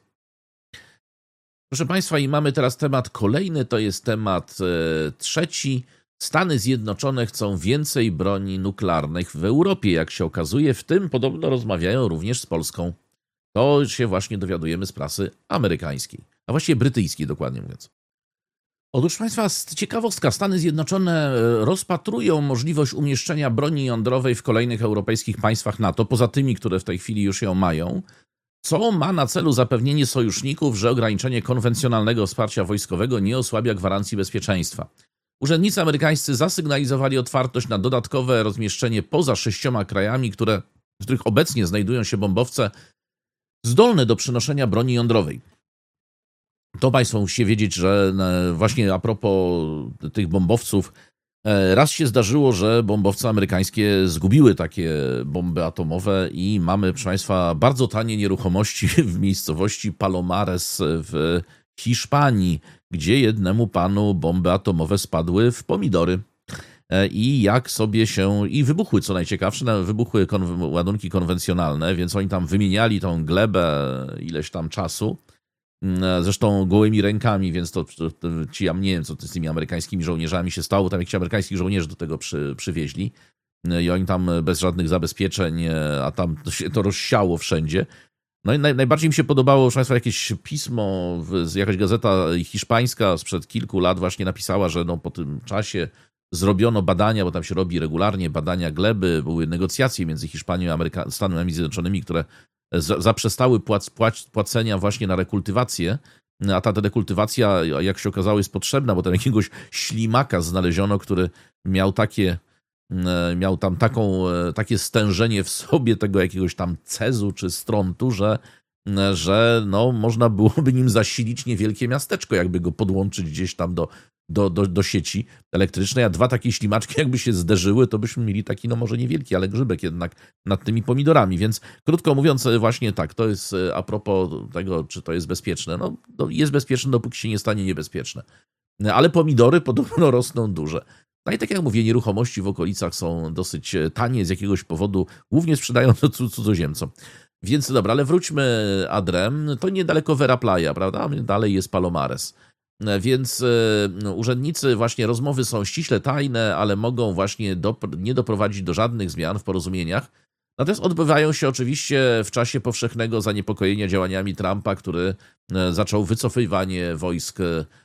Proszę Państwa, i mamy teraz temat kolejny, to jest temat trzeci. Stany Zjednoczone chcą więcej broni nuklearnych w Europie, jak się okazuje, w tym podobno rozmawiają również z Polską. To się właśnie dowiadujemy z prasy amerykańskiej, a właściwie brytyjskiej dokładnie mówiąc. Otóż Państwa, ciekawostka, Stany Zjednoczone rozpatrują możliwość umieszczenia broni jądrowej w kolejnych europejskich państwach NATO, poza tymi, które w tej chwili już ją mają, co ma na celu zapewnienie sojuszników, że ograniczenie konwencjonalnego wsparcia wojskowego nie osłabia gwarancji bezpieczeństwa. Urzędnicy amerykańscy zasygnalizowali otwartość na dodatkowe rozmieszczenie poza sześcioma krajami, które, w których obecnie znajdują się bombowce zdolne do przenoszenia broni jądrowej. To Państwo musicie wiedzieć, że właśnie a propos tych bombowców, raz się zdarzyło, że bombowce amerykańskie zgubiły takie bomby atomowe i mamy, proszę Państwa, bardzo tanie nieruchomości w miejscowości Palomares w Hiszpanii, gdzie jednemu panu bomby atomowe spadły w pomidory. I jak sobie się... I wybuchły, co najciekawsze, wybuchły kon- ładunki konwencjonalne, więc oni tam wymieniali tą glebę ileś tam czasu. Zresztą gołymi rękami, więc to, to, to ci, ja nie wiem, co z tymi amerykańskimi żołnierzami się stało. Tam jakichś amerykańskich żołnierzy do tego przy, przywieźli. I oni tam bez żadnych zabezpieczeń, a tam to się to rozsiało wszędzie. No i naj, najbardziej mi się podobało, proszę Państwa, jakieś pismo, jakaś gazeta hiszpańska sprzed kilku lat właśnie napisała, że no po tym czasie zrobiono badania, bo tam się robi regularnie badania gleby, były negocjacje między Hiszpanią i Ameryka- Stanami Zjednoczonymi, które z, zaprzestały płac, płac, płacenia właśnie na rekultywację, a ta rekultywacja, jak się okazało, jest potrzebna, bo tam jakiegoś ślimaka znaleziono, który miał takie... miał tam taką, takie stężenie w sobie tego jakiegoś tam cezu czy strontu, że, że no, można byłoby nim zasilić niewielkie miasteczko, jakby go podłączyć gdzieś tam do, do, do, do sieci elektrycznej, a dwa takie ślimaczki jakby się zderzyły, to byśmy mieli taki, no może niewielki, ale grzybek jednak nad tymi pomidorami, więc krótko mówiąc właśnie tak, to jest a propos tego, czy to jest bezpieczne. No, no jest bezpieczne, dopóki się nie stanie niebezpieczne. Ale pomidory podobno rosną duże. No i tak jak mówię, nieruchomości w okolicach są dosyć tanie z jakiegoś powodu, głównie sprzedają to cudzoziemcom. Więc dobra, ale wróćmy adrem, to niedaleko Vera Playa, prawda? Dalej jest Palomares. Więc no, urzędnicy, właśnie rozmowy są ściśle tajne, ale mogą właśnie do, nie doprowadzić do żadnych zmian w porozumieniach. Natomiast odbywają się oczywiście w czasie powszechnego zaniepokojenia działaniami Trumpa, który zaczął wycofywanie wojsk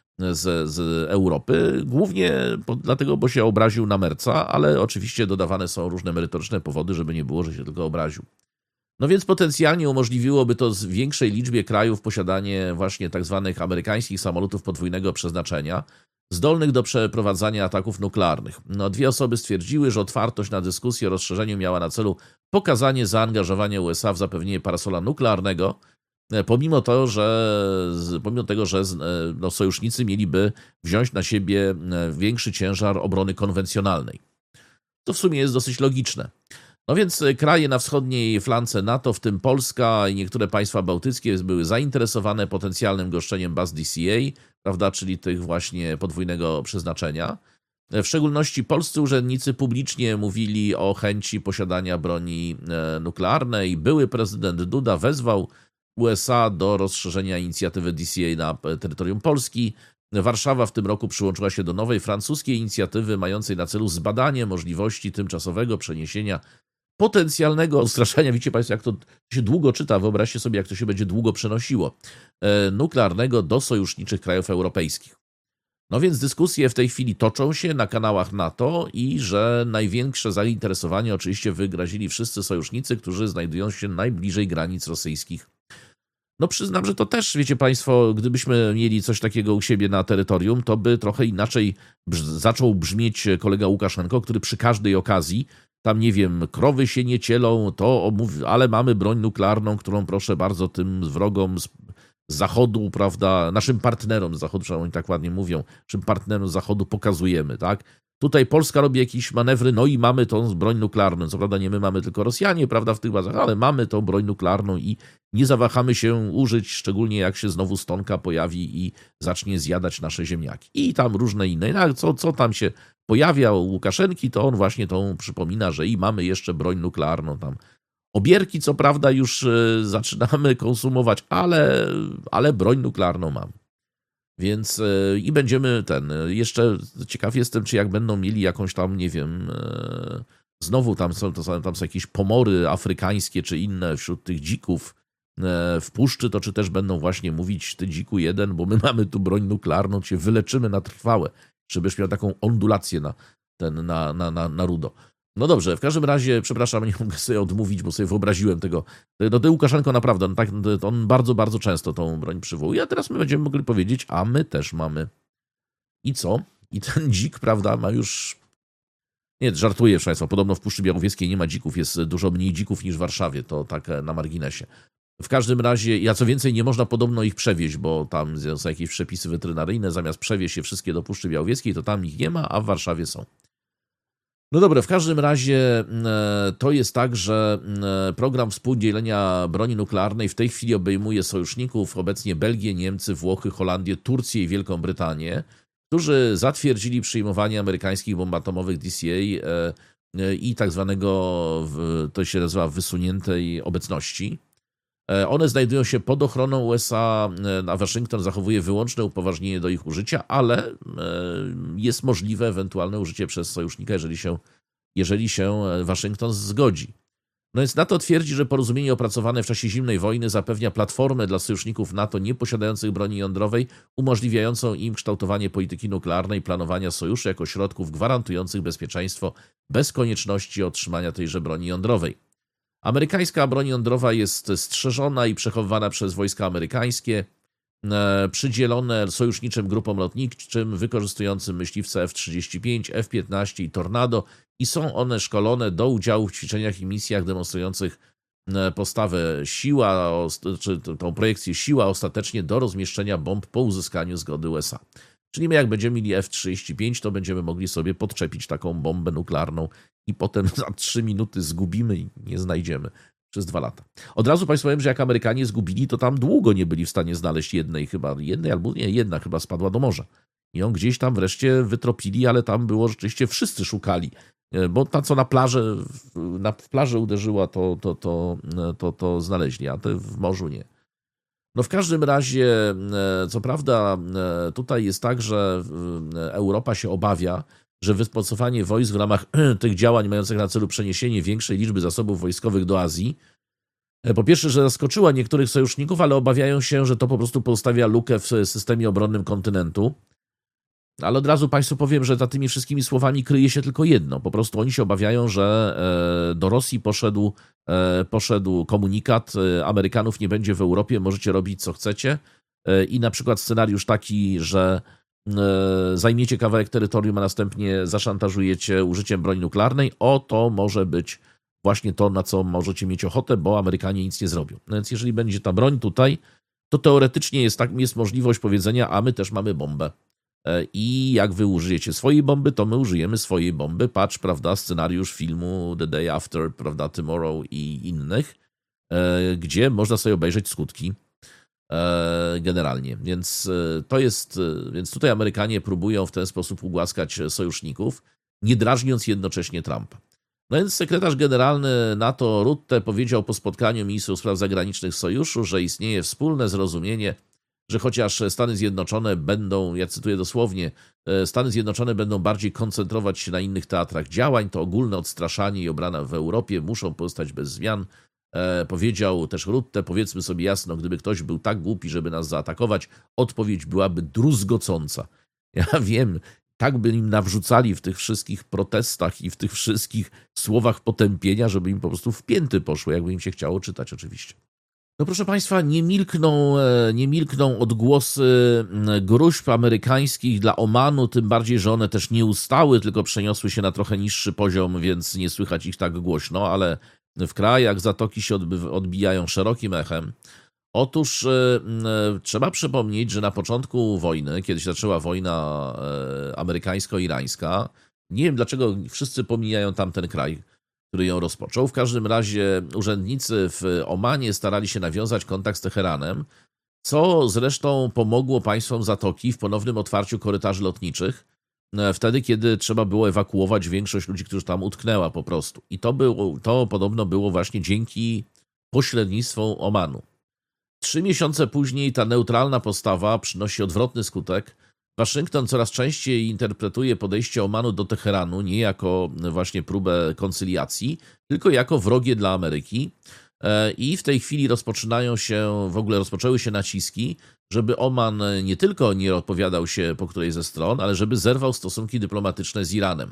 Z, z Europy, głównie po, dlatego, bo się obraził na Merca, ale oczywiście dodawane są różne merytoryczne powody, żeby nie było, że się tylko obraził. No więc potencjalnie umożliwiłoby to z większej liczbie krajów posiadanie właśnie tak zwanych amerykańskich samolotów podwójnego przeznaczenia, zdolnych do przeprowadzania ataków nuklearnych. No, dwie osoby stwierdziły, że otwartość na dyskusję o rozszerzeniu miała na celu pokazanie zaangażowania U S A w zapewnienie parasola nuklearnego, Pomimo, to, że, pomimo tego, że no, sojusznicy mieliby wziąć na siebie większy ciężar obrony konwencjonalnej. To w sumie jest dosyć logiczne. No więc kraje na wschodniej flance NATO, w tym Polska i niektóre państwa bałtyckie, były zainteresowane potencjalnym goszczeniem baz D C A, prawda, czyli tych właśnie podwójnego przeznaczenia. W szczególności polscy urzędnicy publicznie mówili o chęci posiadania broni nuklearnej. Były prezydent Duda wezwał U S A do rozszerzenia inicjatywy D C A na terytorium Polski. Warszawa w tym roku przyłączyła się do nowej francuskiej inicjatywy mającej na celu zbadanie możliwości tymczasowego przeniesienia potencjalnego odstraszania, widzicie Państwo, jak to się długo czyta, wyobraźcie sobie, jak to się będzie długo przenosiło, nuklearnego do sojuszniczych krajów europejskich. No więc dyskusje w tej chwili toczą się na kanałach NATO i że największe zainteresowanie oczywiście wyrazili wszyscy sojusznicy, którzy znajdują się najbliżej granic rosyjskich. No przyznam, że to też, wiecie Państwo, gdybyśmy mieli coś takiego u siebie na terytorium, to by trochę inaczej brz- zaczął brzmieć kolega Łukaszenko, który przy każdej okazji, tam nie wiem, krowy się nie cielą, to ale mamy broń nuklearną, którą proszę bardzo tym wrogom z Zachodu, prawda, naszym partnerom z Zachodu, że oni tak ładnie mówią, naszym partnerom z Zachodu pokazujemy, tak? Tutaj Polska robi jakieś manewry, no i mamy tą broń nuklearną. Co prawda nie my mamy, tylko Rosjanie, prawda, w tych bazach, ale mamy tą broń nuklearną i nie zawahamy się użyć, szczególnie jak się znowu stonka pojawi i zacznie zjadać nasze ziemniaki. I tam różne inne. No, co, co tam się pojawia u Łukaszenki, to on właśnie tą przypomina, że i mamy jeszcze broń nuklearną tam. Obierki, co prawda, już y, zaczynamy konsumować, ale, ale broń nuklearną mamy. Więc y, i będziemy ten, y, jeszcze ciekaw jestem, czy jak będą mieli jakąś tam, nie wiem, y, znowu tam są, to są, tam są jakieś pomory afrykańskie czy inne wśród tych dzików y, w puszczy, to czy też będą właśnie mówić, ty dziku jeden, bo my mamy tu broń nuklearną, cię wyleczymy na trwałe, żebyś miał taką ondulację na, ten, na, na, na, na rudo. No dobrze, w każdym razie, przepraszam, nie mogę sobie odmówić, bo sobie wyobraziłem tego. No to Łukaszenko naprawdę, on, tak, on bardzo, bardzo często tą broń przywołuje, a teraz my będziemy mogli powiedzieć, a my też mamy. I co? I ten dzik, prawda, ma już... Nie, żartuję, proszę Państwa, podobno w Puszczy Białowieskiej nie ma dzików, jest dużo mniej dzików niż w Warszawie, to tak na marginesie. W każdym razie, ja co więcej, nie można podobno ich przewieźć, bo tam są jakieś przepisy weterynaryjne, zamiast przewieźć je wszystkie do Puszczy Białowieskiej, to tam ich nie ma, a w Warszawie są. No dobra, w każdym razie to jest tak, że program współdzielenia broni nuklearnej w tej chwili obejmuje sojuszników, obecnie Belgię, Niemcy, Włochy, Holandię, Turcję i Wielką Brytanię, którzy zatwierdzili przyjmowanie amerykańskich bomb atomowych D C A i tak zwanego, to się nazywa, wysuniętej obecności. One znajdują się pod ochroną U S A, a Waszyngton zachowuje wyłączne upoważnienie do ich użycia, ale jest możliwe ewentualne użycie przez sojusznika, jeżeli się, jeżeli się Waszyngton zgodzi. No więc NATO twierdzi, że porozumienie opracowane w czasie zimnej wojny zapewnia platformę dla sojuszników NATO nieposiadających broni jądrowej, umożliwiającą im kształtowanie polityki nuklearnej i planowania sojuszu jako środków gwarantujących bezpieczeństwo bez konieczności otrzymania tejże broni jądrowej. Amerykańska broń jądrowa jest strzeżona i przechowywana przez wojska amerykańskie, przydzielone sojuszniczym grupom lotniczym wykorzystującym myśliwce F trzydzieści pięć, F piętnaście i Tornado i są one szkolone do udziału w ćwiczeniach i misjach demonstrujących postawę siła, czy tą projekcję siła ostatecznie do rozmieszczenia bomb po uzyskaniu zgody U S A. Czyli my jak będziemy mieli F trzydzieści pięć, to będziemy mogli sobie podczepić taką bombę nuklearną i potem za trzy minuty zgubimy i nie znajdziemy przez dwa lata. Od razu Państwu powiem, że jak Amerykanie zgubili, to tam długo nie byli w stanie znaleźć jednej chyba, jednej albo nie, jedna chyba spadła do morza. I ją gdzieś tam wreszcie wytropili, ale tam było rzeczywiście, wszyscy szukali, bo ta co na plaży, na plaży uderzyła, to, to, to, to, to znaleźli, a te w morzu nie. No w każdym razie, co prawda tutaj jest tak, że Europa się obawia, że wystosowanie wojsk w ramach tych działań mających na celu przeniesienie większej liczby zasobów wojskowych do Azji, po pierwsze, że zaskoczyła niektórych sojuszników, ale obawiają się, że to po prostu pozostawia lukę w systemie obronnym kontynentu. Ale od razu Państwu powiem, że za tymi wszystkimi słowami kryje się tylko jedno. Po prostu oni się obawiają, że do Rosji poszedł, poszedł komunikat, Amerykanów nie będzie w Europie, możecie robić co chcecie. I na przykład scenariusz taki, że zajmiecie kawałek terytorium, a następnie zaszantażujecie użyciem broni nuklearnej, o to może być właśnie to, na co możecie mieć ochotę, bo Amerykanie nic nie zrobią. No więc jeżeli będzie ta broń tutaj, to teoretycznie jest, tak, jest możliwość powiedzenia, a my też mamy bombę. i jak wy użyjecie swojej bomby, to my użyjemy swojej bomby. Patrz, prawda, scenariusz filmu The Day After, prawda, Tomorrow i innych, gdzie można sobie obejrzeć skutki generalnie. Więc to jest, więc tutaj Amerykanie próbują w ten sposób ugłaskać sojuszników, nie drażniąc jednocześnie Trumpa. No więc sekretarz generalny NATO Rutte powiedział po spotkaniu ministrów spraw zagranicznych sojuszu, że istnieje wspólne zrozumienie, że chociaż Stany Zjednoczone będą, ja cytuję dosłownie, Stany Zjednoczone będą bardziej koncentrować się na innych teatrach działań, to ogólne odstraszanie i obrona w Europie muszą pozostać bez zmian. E, powiedział też Rutte, powiedzmy sobie jasno, gdyby ktoś był tak głupi, żeby nas zaatakować, odpowiedź byłaby druzgocąca. Ja wiem, tak by im nawrzucali w tych wszystkich protestach i w tych wszystkich słowach potępienia, żeby im po prostu w pięty poszło, jakby im się chciało czytać oczywiście. No proszę Państwa, nie milkną, nie milkną odgłosy gróźb amerykańskich dla Omanu, tym bardziej, że one też nie ustały, tylko przeniosły się na trochę niższy poziom, więc nie słychać ich tak głośno, ale w krajach zatoki się odbijają szerokim echem. Otóż e, trzeba przypomnieć, że na początku wojny, kiedy się zaczęła wojna e, amerykańsko-irańska, nie wiem dlaczego wszyscy pomijają tamten kraj, który ją rozpoczął. W każdym razie urzędnicy w Omanie starali się nawiązać kontakt z Teheranem, co zresztą pomogło państwom Zatoki w ponownym otwarciu korytarzy lotniczych, wtedy, kiedy trzeba było ewakuować większość ludzi, którzy tam utknęła po prostu. I to, było, to podobno było właśnie dzięki pośrednictwu Omanu. Trzy miesiące później ta neutralna postawa przynosi odwrotny skutek. Waszyngton coraz częściej interpretuje podejście Omanu do Teheranu nie jako właśnie próbę koncyliacji, tylko jako wrogie dla Ameryki. I w tej chwili rozpoczynają się, w ogóle rozpoczęły się naciski, żeby Oman nie tylko nie odpowiadał się po której ze stron, ale żeby zerwał stosunki dyplomatyczne z Iranem.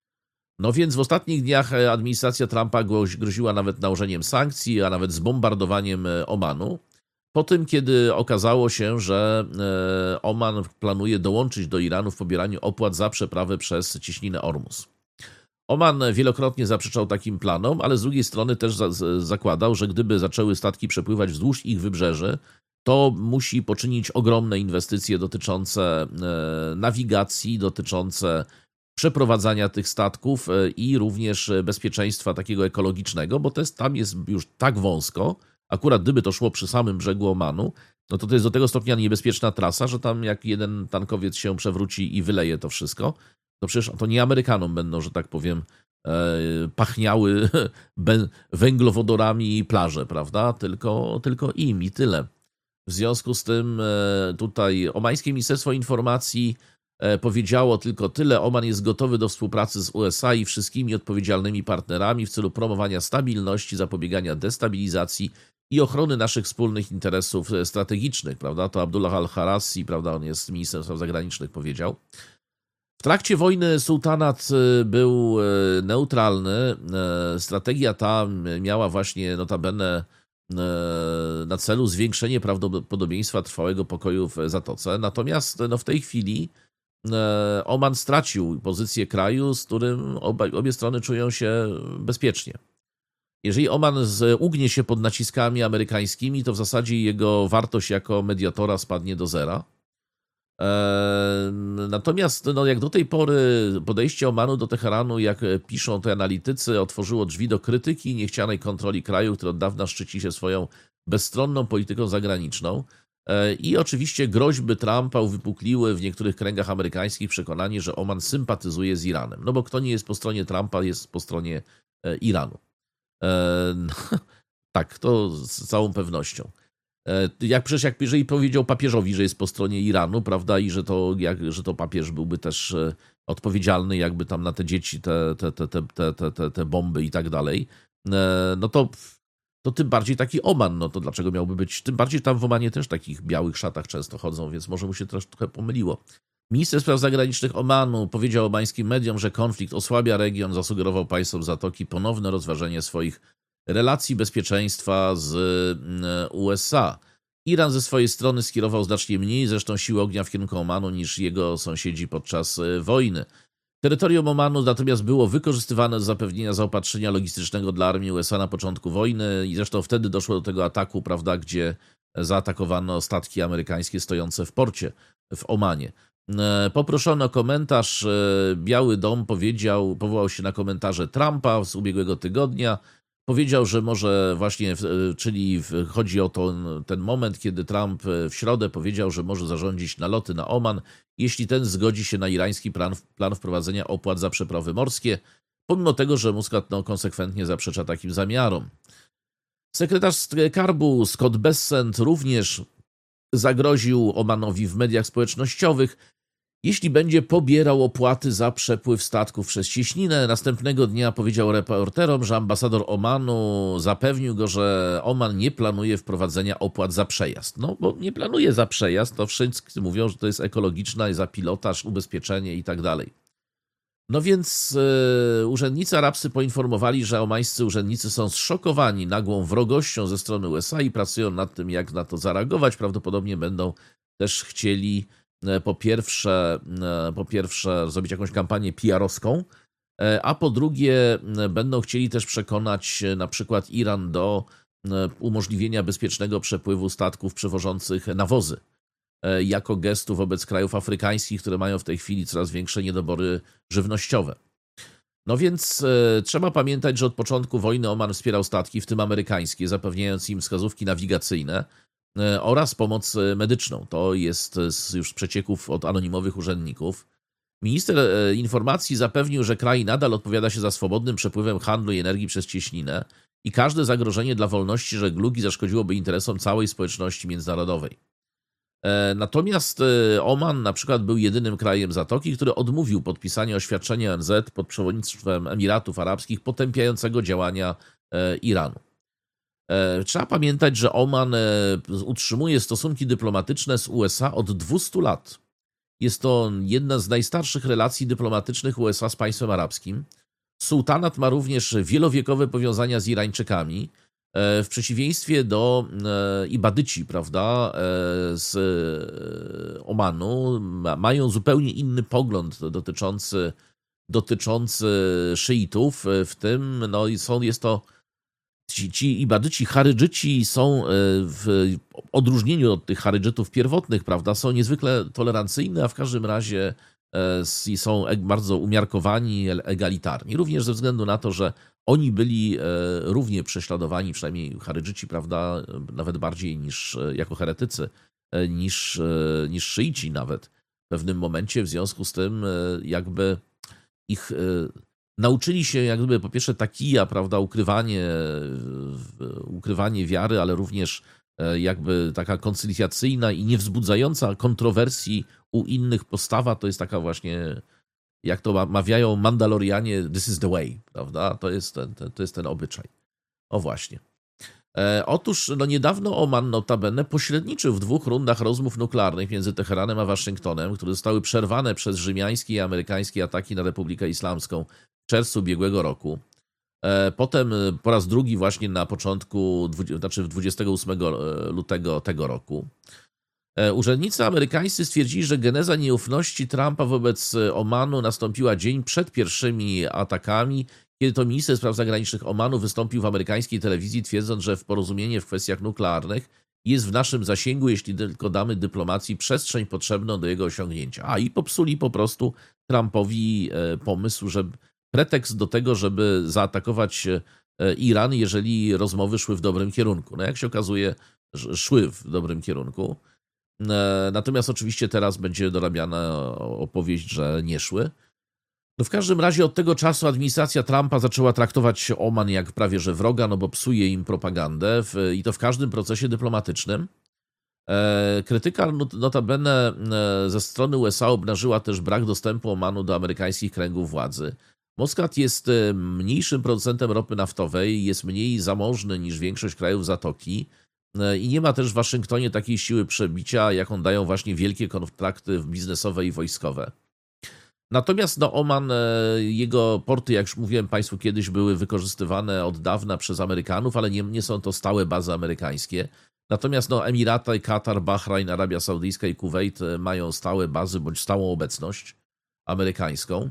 No więc w ostatnich dniach administracja Trumpa groziła nawet nałożeniem sankcji, a nawet zbombardowaniem Omanu. Po tym, kiedy okazało się, że Oman planuje dołączyć do Iranu w pobieraniu opłat za przeprawę przez cieśninę Ormus. Oman wielokrotnie zaprzeczał takim planom, ale z drugiej strony też za- zakładał, że gdyby zaczęły statki przepływać wzdłuż ich wybrzeży, to musi poczynić ogromne inwestycje dotyczące nawigacji, dotyczące przeprowadzania tych statków i również bezpieczeństwa takiego ekologicznego, bo to jest, tam jest już tak wąsko, akurat gdyby to szło przy samym brzegu Omanu, no to to jest do tego stopnia niebezpieczna trasa, że tam jak jeden tankowiec się przewróci i wyleje to wszystko, to przecież to nie Amerykanom będą, że tak powiem, pachniały węglowodorami plaże, prawda? Tylko, tylko im i tyle. W związku z tym tutaj omańskie Ministerstwo Informacji powiedziało tylko tyle: Oman jest gotowy do współpracy z U S A i wszystkimi odpowiedzialnymi partnerami w celu promowania stabilności, zapobiegania destabilizacji i ochrony naszych wspólnych interesów strategicznych, prawda? To Abdullah al-Harassi, prawda, on jest ministrem spraw zagranicznych, powiedział. W trakcie wojny sułtanat był neutralny. Strategia ta miała właśnie notabene na celu zwiększenie prawdopodobieństwa trwałego pokoju w Zatoce. Natomiast no, w tej chwili Oman stracił pozycję kraju, z którym oba, obie strony czują się bezpiecznie. Jeżeli Oman z, ugnie się pod naciskami amerykańskimi, to w zasadzie jego wartość jako mediatora spadnie do zera. E, natomiast no, jak do tej pory podejście Omanu do Teheranu, jak piszą te analitycy, otworzyło drzwi do krytyki niechcianej kontroli kraju, który od dawna szczyci się swoją bezstronną polityką zagraniczną. E, I oczywiście groźby Trumpa uwypukliły w niektórych kręgach amerykańskich przekonanie, że Oman sympatyzuje z Iranem. No bo kto nie jest po stronie Trumpa, jest po stronie e, Iranu. E, no, tak, to z całą pewnością. Jak przecież jak jeżeli powiedział papieżowi, że jest po stronie Iranu, prawda, i że to, jak, że to papież byłby też odpowiedzialny jakby tam na te dzieci, te, te, te, te, te, te, te bomby i tak dalej, no to, to tym bardziej taki Oman, no to dlaczego miałby być, tym bardziej tam w Omanie też takich białych szatach często chodzą, więc może mu się też trochę pomyliło. Minister spraw zagranicznych Omanu powiedział omańskim mediom, że konflikt osłabia region, zasugerował państwom Zatoki ponowne rozważenie swoich relacji bezpieczeństwa z U S A. Iran ze swojej strony skierował znacznie mniej zresztą siły ognia w kierunku Omanu niż jego sąsiedzi podczas wojny. Terytorium Omanu natomiast było wykorzystywane do zapewnienia zaopatrzenia logistycznego dla armii U S A na początku wojny i zresztą wtedy doszło do tego ataku, prawda, gdzie zaatakowano statki amerykańskie stojące w porcie w Omanie. Poproszono o komentarz. Biały Dom powiedział, powołał się na komentarze Trumpa z ubiegłego tygodnia. Powiedział, że może właśnie, czyli chodzi o to, ten moment, kiedy Trump w środę powiedział, że może zarządzić naloty na Oman, jeśli ten zgodzi się na irański plan, plan wprowadzenia opłat za przeprawy morskie, pomimo tego, że Muscat no, konsekwentnie zaprzecza takim zamiarom. Sekretarz skarbu Scott Bessent również zagroził Omanowi w mediach społecznościowych, jeśli będzie pobierał opłaty za przepływ statków przez cieśninę. Następnego dnia powiedział reporterom, że ambasador Omanu zapewnił go, że Oman nie planuje wprowadzenia opłat za przejazd. No bo nie planuje za przejazd, to wszyscy mówią, że to jest ekologiczna i za pilotaż, ubezpieczenie i tak dalej. No więc yy, urzędnicy arabscy poinformowali, że omańscy urzędnicy są zszokowani nagłą wrogością ze strony U S A i pracują nad tym, jak na to zareagować. Prawdopodobnie będą też chcieli po pierwsze, po pierwsze zrobić jakąś kampanię P R-owską, a po drugie będą chcieli też przekonać na przykład Iran do umożliwienia bezpiecznego przepływu statków przewożących nawozy jako gestu wobec krajów afrykańskich, które mają w tej chwili coraz większe niedobory żywnościowe. No więc e, trzeba pamiętać, że od początku wojny Oman wspierał statki, w tym amerykańskie, zapewniając im wskazówki nawigacyjne e, oraz pomoc medyczną. To jest z już przecieków od anonimowych urzędników. Minister e, informacji zapewnił, że kraj nadal odpowiada się za swobodnym przepływem handlu i energii przez cieśninę i każde zagrożenie dla wolności żeglugi zaszkodziłoby interesom całej społeczności międzynarodowej. Natomiast Oman na przykład był jedynym krajem Zatoki, który odmówił podpisania oświadczenia O N Z pod przewodnictwem Emiratów Arabskich potępiającego działania Iranu. Trzeba pamiętać, że Oman utrzymuje stosunki dyplomatyczne z U S A od dwustu lat. Jest to jedna z najstarszych relacji dyplomatycznych U S A z państwem arabskim. Sułtanat ma również wielowiekowe powiązania z Irańczykami. W przeciwieństwie do Ibadyci, prawda, z Omanu, mają zupełnie inny pogląd dotyczący, dotyczący szyitów, w tym no, są, jest to ci, ci Ibadyci, Charydżyci są w odróżnieniu od tych Charydżytów pierwotnych, prawda, są niezwykle tolerancyjne, a w każdym razie są bardzo umiarkowani, egalitarni. Również ze względu na to, że oni byli równie prześladowani, przynajmniej Charydżyci, prawda, nawet bardziej niż jako heretycy, niż, niż szyici nawet w pewnym momencie. W związku z tym jakby ich nauczyli się jakby po pierwsze takija, prawda, ukrywanie, ukrywanie wiary, ale również jakby taka koncyliacyjna i niewzbudzająca kontrowersji u innych postawa, to jest taka właśnie, jak to mawiają Mandalorianie, this is the way, prawda? To jest ten, ten, to jest ten obyczaj. O właśnie. E, otóż no niedawno Oman notabene pośredniczył w dwóch rundach rozmów nuklearnych między Teheranem a Waszyngtonem, które zostały przerwane przez rzymiańskie i amerykańskie ataki na Republikę Islamską w czerwcu ubiegłego roku. E, potem po raz drugi właśnie na początku, znaczy dwudziestego ósmego lutego tego roku. Urzędnicy amerykańscy stwierdzili, że geneza nieufności Trumpa wobec Omanu nastąpiła dzień przed pierwszymi atakami, kiedy to minister spraw zagranicznych Omanu wystąpił w amerykańskiej telewizji, twierdząc, że porozumienie w kwestiach nuklearnych jest w naszym zasięgu, jeśli tylko damy dyplomacji przestrzeń potrzebną do jego osiągnięcia. A i popsuli po prostu Trumpowi pomysł, że pretekst do tego, żeby zaatakować Iran, jeżeli rozmowy szły w dobrym kierunku. No jak się okazuje, szły w dobrym kierunku. Natomiast oczywiście teraz będzie dorabiana opowieść, że nie szły. No w każdym razie od tego czasu administracja Trumpa zaczęła traktować Oman jak prawie że wroga, no bo psuje im propagandę w, i to w każdym procesie dyplomatycznym. E, krytyka notabene ze strony U S A obnażyła też brak dostępu Omanu do amerykańskich kręgów władzy. Muscat jest mniejszym producentem ropy naftowej, jest mniej zamożny niż większość krajów Zatoki. I nie ma też w Waszyngtonie takiej siły przebicia, jaką dają właśnie wielkie kontrakty biznesowe i wojskowe. Natomiast no, Oman, jego porty, jak już mówiłem Państwu kiedyś, były wykorzystywane od dawna przez Amerykanów, ale nie, nie są to stałe bazy amerykańskie. Natomiast no, Emiraty, Katar, Bahrajn, Arabia Saudyjska i Kuwejt mają stałe bazy bądź stałą obecność amerykańską.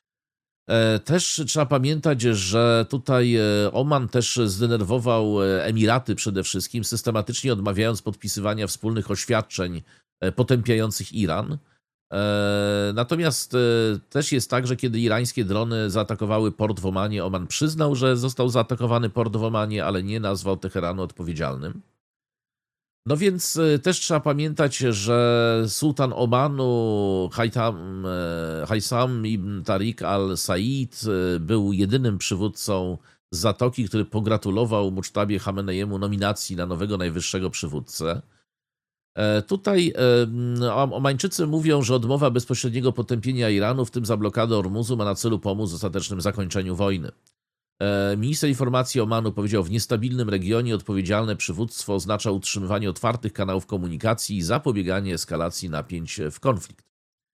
Też trzeba pamiętać, że tutaj Oman też zdenerwował Emiraty przede wszystkim, systematycznie odmawiając podpisywania wspólnych oświadczeń potępiających Iran. Natomiast też jest tak, że kiedy irańskie drony zaatakowały port w Omanie, Oman przyznał, że został zaatakowany port w Omanie, ale nie nazwał Teheranu odpowiedzialnym. No więc też trzeba pamiętać, że sułtan Omanu Haytham, Haysam ibn Tariq al-Said był jedynym przywódcą Zatoki, który pogratulował Mucztabie Chameneiemu nominacji na nowego najwyższego przywódcę. Tutaj Omańczycy mówią, że odmowa bezpośredniego potępienia Iranu, w tym za blokadę Ormuzu, ma na celu pomóc w ostatecznym zakończeniu wojny. Minister informacji Omanu powiedział, w niestabilnym regionie odpowiedzialne przywództwo oznacza utrzymywanie otwartych kanałów komunikacji i zapobieganie eskalacji napięć w konflikt.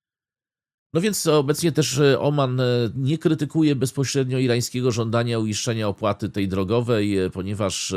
No więc obecnie też Oman nie krytykuje bezpośrednio irańskiego żądania uiszczenia opłaty tej drogowej, ponieważ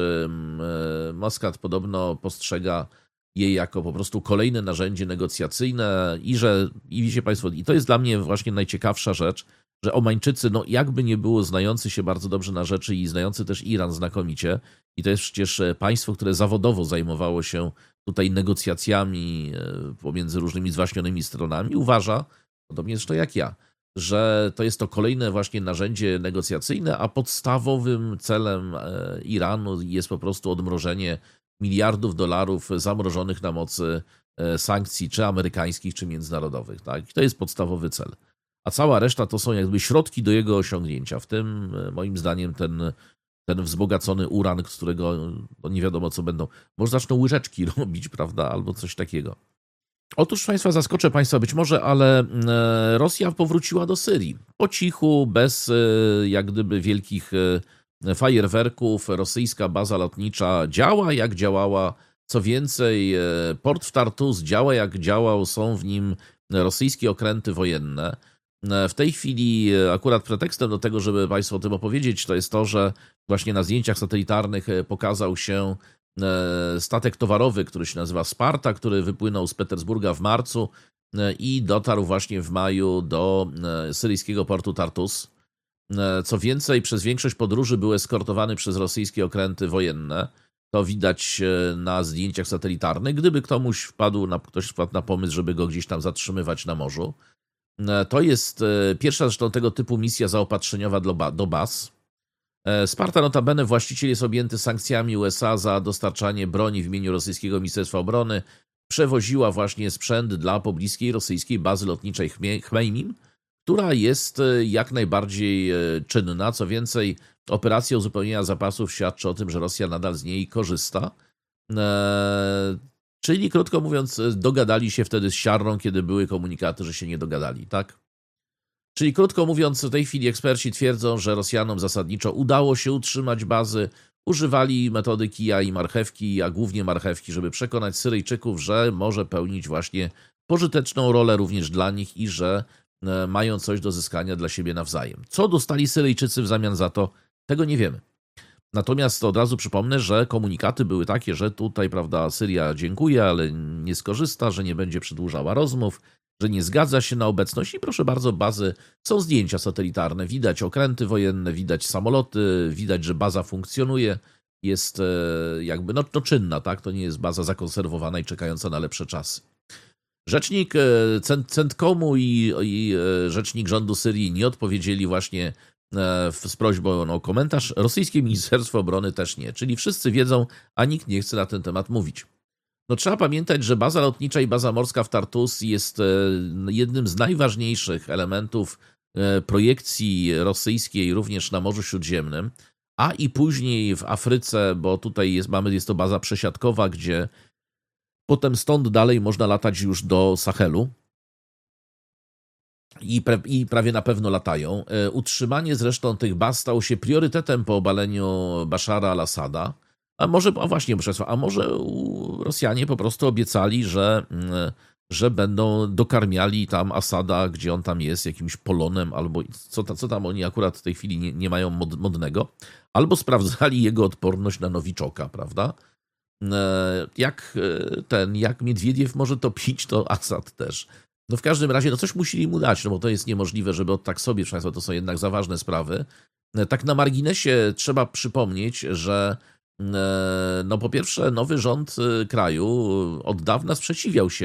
Moskat podobno postrzega jej jako po prostu kolejne narzędzie negocjacyjne i że, i wiecie Państwo, i to jest dla mnie właśnie najciekawsza rzecz, że Omańczycy, no jakby nie było, znający się bardzo dobrze na rzeczy i znający też Iran znakomicie, i to jest przecież państwo, które zawodowo zajmowało się tutaj negocjacjami pomiędzy różnymi zwaśnionymi stronami, uważa, podobnie zresztą jak ja, że to jest to kolejne właśnie narzędzie negocjacyjne, a podstawowym celem Iranu jest po prostu odmrożenie miliardów dolarów zamrożonych na mocy sankcji, czy amerykańskich, czy międzynarodowych. Tak? I to jest podstawowy cel. A cała reszta to są jakby środki do jego osiągnięcia. W tym moim zdaniem ten, ten wzbogacony uran, z którego no nie wiadomo co będą. Może zaczną łyżeczki robić, prawda, albo coś takiego. Otóż Państwa, zaskoczę Państwa być może, ale Rosja powróciła do Syrii. Po cichu, bez jak gdyby wielkich fajerwerków. Rosyjska baza lotnicza działa jak działała. Co więcej, port w Tartus działa jak działał. Są w nim rosyjskie okręty wojenne. W tej chwili akurat pretekstem do tego, żeby Państwu o tym opowiedzieć, to jest to, że właśnie na zdjęciach satelitarnych pokazał się statek towarowy, który się nazywa Sparta, który wypłynął z Petersburga w marcu i dotarł właśnie w maju do syryjskiego portu Tartus. Co więcej, przez większość podróży był eskortowany przez rosyjskie okręty wojenne. To widać na zdjęciach satelitarnych. Gdyby ktoś wpadł na, ktoś wpadł na pomysł, żeby go gdzieś tam zatrzymywać na morzu. To jest pierwsza zresztą tego typu misja zaopatrzeniowa do baz. Sparta notabene właściciel jest objęty sankcjami U S A za dostarczanie broni w imieniu rosyjskiego Ministerstwa Obrony. Przewoziła właśnie sprzęt dla pobliskiej rosyjskiej bazy lotniczej Chmeimim, która jest jak najbardziej czynna. Co więcej, operacja uzupełnienia zapasów świadczy o tym, że Rosja nadal z niej korzysta. Eee, czyli krótko mówiąc, dogadali się wtedy z Siarrą, kiedy były komunikaty, że się nie dogadali, tak? Czyli krótko mówiąc, w tej chwili eksperci twierdzą, że Rosjanom zasadniczo udało się utrzymać bazy, używali metody kija i marchewki, a głównie marchewki, żeby przekonać Syryjczyków, że może pełnić właśnie pożyteczną rolę również dla nich i że mają coś do zyskania dla siebie nawzajem. Co dostali Syryjczycy w zamian za to, tego nie wiemy. Natomiast od razu przypomnę, że komunikaty były takie, że tutaj, prawda, Syria dziękuje, ale nie skorzysta, że nie będzie przedłużała rozmów, że nie zgadza się na obecność i proszę bardzo, bazy, są zdjęcia satelitarne, widać okręty wojenne, widać samoloty, widać, że baza funkcjonuje, jest jakby no, no czynna, tak? To nie jest baza zakonserwowana i czekająca na lepsze czasy. Rzecznik Centkomu i, i rzecznik rządu Syrii nie odpowiedzieli właśnie z prośbą o komentarz. Rosyjskie Ministerstwo Obrony też nie. Czyli wszyscy wiedzą, a nikt nie chce na ten temat mówić. No trzeba pamiętać, że baza lotnicza i baza morska w Tartus jest jednym z najważniejszych elementów projekcji rosyjskiej również na Morzu Śródziemnym, a i później w Afryce, bo tutaj jest, mamy, jest to baza przesiadkowa, gdzie potem stąd dalej można latać już do Sahelu i, pre, i prawie na pewno latają. Utrzymanie zresztą tych baz stało się priorytetem po obaleniu Bashara al-Assada. A może, a właśnie, a może Rosjanie po prostu obiecali, że, że będą dokarmiali tam Asada, gdzie on tam jest, jakimś polonem, albo co, co tam oni akurat w tej chwili nie, nie mają mod, modnego, albo sprawdzali jego odporność na nowiczoka, prawda? Jak ten, jak Miedwiediew może to pić, to Asad też. No w każdym razie, no coś musieli mu dać, no bo to jest niemożliwe, żeby od tak sobie, proszę Państwa, to są jednak za ważne sprawy. Tak na marginesie trzeba przypomnieć, że no po pierwsze nowy rząd kraju od dawna sprzeciwiał się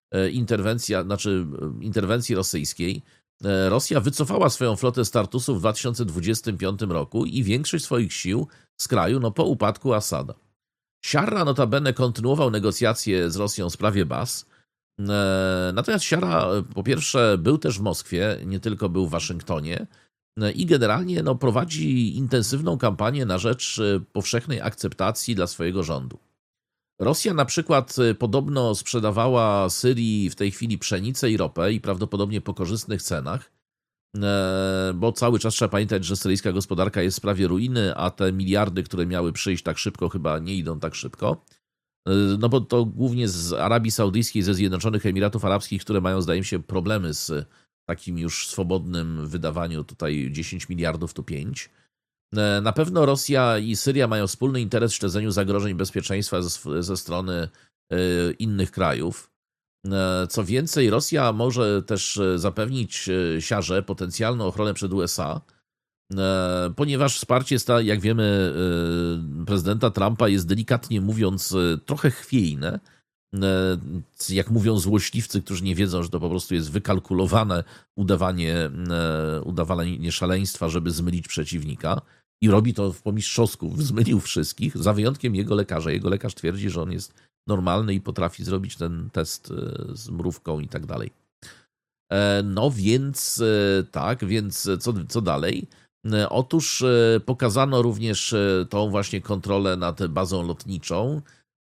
interwencja, znaczy interwencji rosyjskiej, Rosja wycofała swoją flotę z Tartusu w dwa tysiące dwudziestym piątym roku i większość swoich sił z kraju no, po upadku Asada. Siarra notabene kontynuował negocjacje z Rosją w sprawie baz. Natomiast Siarra po pierwsze był też w Moskwie, nie tylko był w Waszyngtonie i generalnie no, prowadzi intensywną kampanię na rzecz powszechnej akceptacji dla swojego rządu. Rosja na przykład podobno sprzedawała Syrii w tej chwili pszenicę i ropę i prawdopodobnie po korzystnych cenach, bo cały czas trzeba pamiętać, że syryjska gospodarka jest w prawie ruiny, a te miliardy, które miały przyjść tak szybko, chyba nie idą tak szybko. No bo to głównie z Arabii Saudyjskiej, ze Zjednoczonych Emiratów Arabskich, które mają, zdaje mi się, problemy z takim już swobodnym wydawaniu tutaj dziesięć miliardów, tu pięć. Na pewno Rosja i Syria mają wspólny interes w śledzeniu zagrożeń bezpieczeństwa ze, ze strony innych krajów. Co więcej, Rosja może też zapewnić Siarze potencjalną ochronę przed U S A, ponieważ wsparcie, jak wiemy, prezydenta Trumpa jest delikatnie mówiąc trochę chwiejne. Jak mówią złośliwcy, którzy nie wiedzą, że to po prostu jest wykalkulowane udawanie, udawanie szaleństwa, żeby zmylić przeciwnika. I robi to po mistrzowsku, zmylił wszystkich, za wyjątkiem jego lekarza. Jego lekarz twierdzi, że on jest normalny i potrafi zrobić ten test z mrówką i tak dalej. No więc tak, więc co, co dalej? Otóż pokazano również tą właśnie kontrolę nad bazą lotniczą.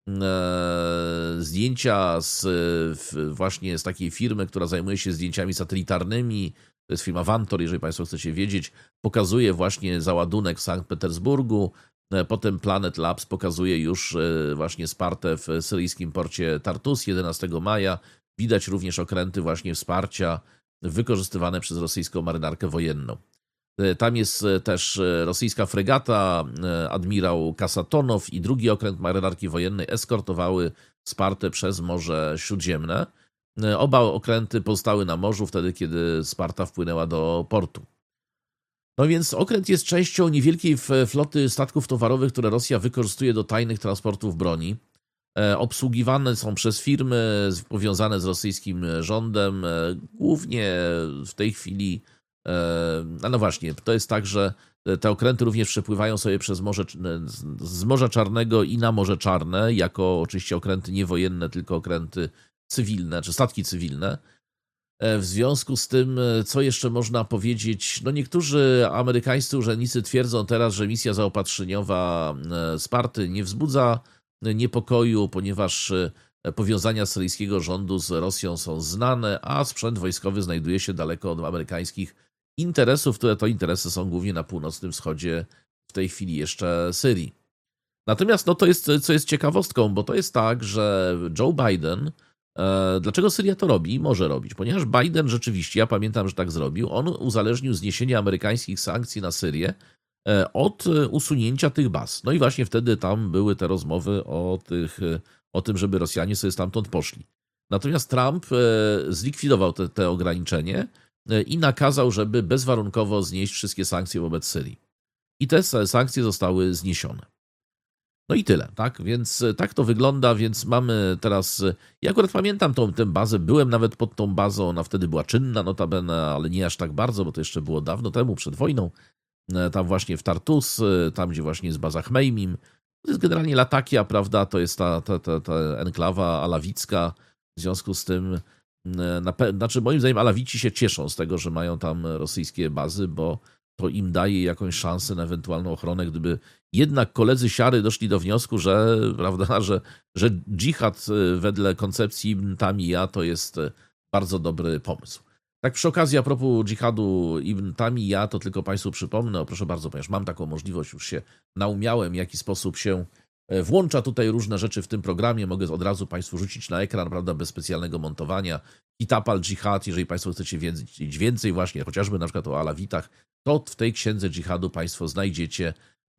Zdjęcia z, właśnie z takiej firmy, która zajmuje się zdjęciami satelitarnymi, to jest firma Vantor, jeżeli Państwo chcecie wiedzieć, pokazuje właśnie załadunek w Sankt Petersburgu, potem Planet Labs pokazuje już właśnie Spartę w syryjskim porcie Tartus jedenastego maja. Widać również okręty właśnie wsparcia wykorzystywane przez rosyjską marynarkę wojenną. Tam jest też rosyjska fregata, admirał Kasatonow i drugi okręt marynarki wojennej eskortowały Spartę przez Morze Śródziemne. Oba okręty pozostały na morzu wtedy, kiedy Sparta wpłynęła do portu. No więc okręt jest częścią niewielkiej floty statków towarowych, które Rosja wykorzystuje do tajnych transportów broni. Obsługiwane są przez firmy powiązane z rosyjskim rządem, głównie w tej chwili. No właśnie, to jest tak, że te okręty również przepływają sobie przez morze, z Morza Czarnego i na Morze Czarne, jako oczywiście okręty nie wojenne, tylko okręty cywilne, czy statki cywilne. W związku z tym, co jeszcze można powiedzieć, no niektórzy amerykańscy urzędnicy twierdzą teraz, że misja zaopatrzeniowa Sparty nie wzbudza niepokoju, ponieważ powiązania syryjskiego rządu z Rosją są znane, a sprzęt wojskowy znajduje się daleko od amerykańskich interesów, które to interesy są głównie na północnym wschodzie w tej chwili jeszcze Syrii. Natomiast no to jest, co jest ciekawostką, bo to jest tak, że Joe Biden, e, dlaczego Syria to robi? Może robić, ponieważ Biden rzeczywiście, ja pamiętam, że tak zrobił, on uzależnił zniesienie amerykańskich sankcji na Syrię e, od usunięcia tych baz. No i właśnie wtedy tam były te rozmowy o, tych, o tym, żeby Rosjanie sobie stamtąd poszli. Natomiast Trump e, zlikwidował te, te ograniczenie e, i nakazał, żeby bezwarunkowo znieść wszystkie sankcje wobec Syrii. I te sankcje zostały zniesione. No i tyle, tak? Więc tak to wygląda, więc mamy teraz... Ja akurat pamiętam tą tę bazę, byłem nawet pod tą bazą, ona wtedy była czynna notabene, ale nie aż tak bardzo, bo to jeszcze było dawno temu, przed wojną. Tam właśnie w Tartus, tam gdzie właśnie jest baza Chmeimim. To jest generalnie Latakia, prawda? To jest ta, ta, ta, ta enklawa alawicka. W związku z tym, na pe... znaczy moim zdaniem Alawici się cieszą z tego, że mają tam rosyjskie bazy, bo to im daje jakąś szansę na ewentualną ochronę, gdyby jednak koledzy Siary doszli do wniosku, że, prawda, że, że dżihad wedle koncepcji Ibn Tamija to jest bardzo dobry pomysł. Tak przy okazji, a propos dżihadu Ibn Tamija, to tylko Państwu przypomnę, o proszę bardzo, ponieważ mam taką możliwość, już się naumiałem, w jaki sposób się włącza tutaj różne rzeczy w tym programie, mogę od razu Państwu rzucić na ekran, prawda, bez specjalnego montowania. Kitab al-Dżihad, jeżeli Państwo chcecie wiedzieć więcej właśnie, chociażby na przykład o Alawitach, to w tej księdze dżihadu Państwo znajdziecie.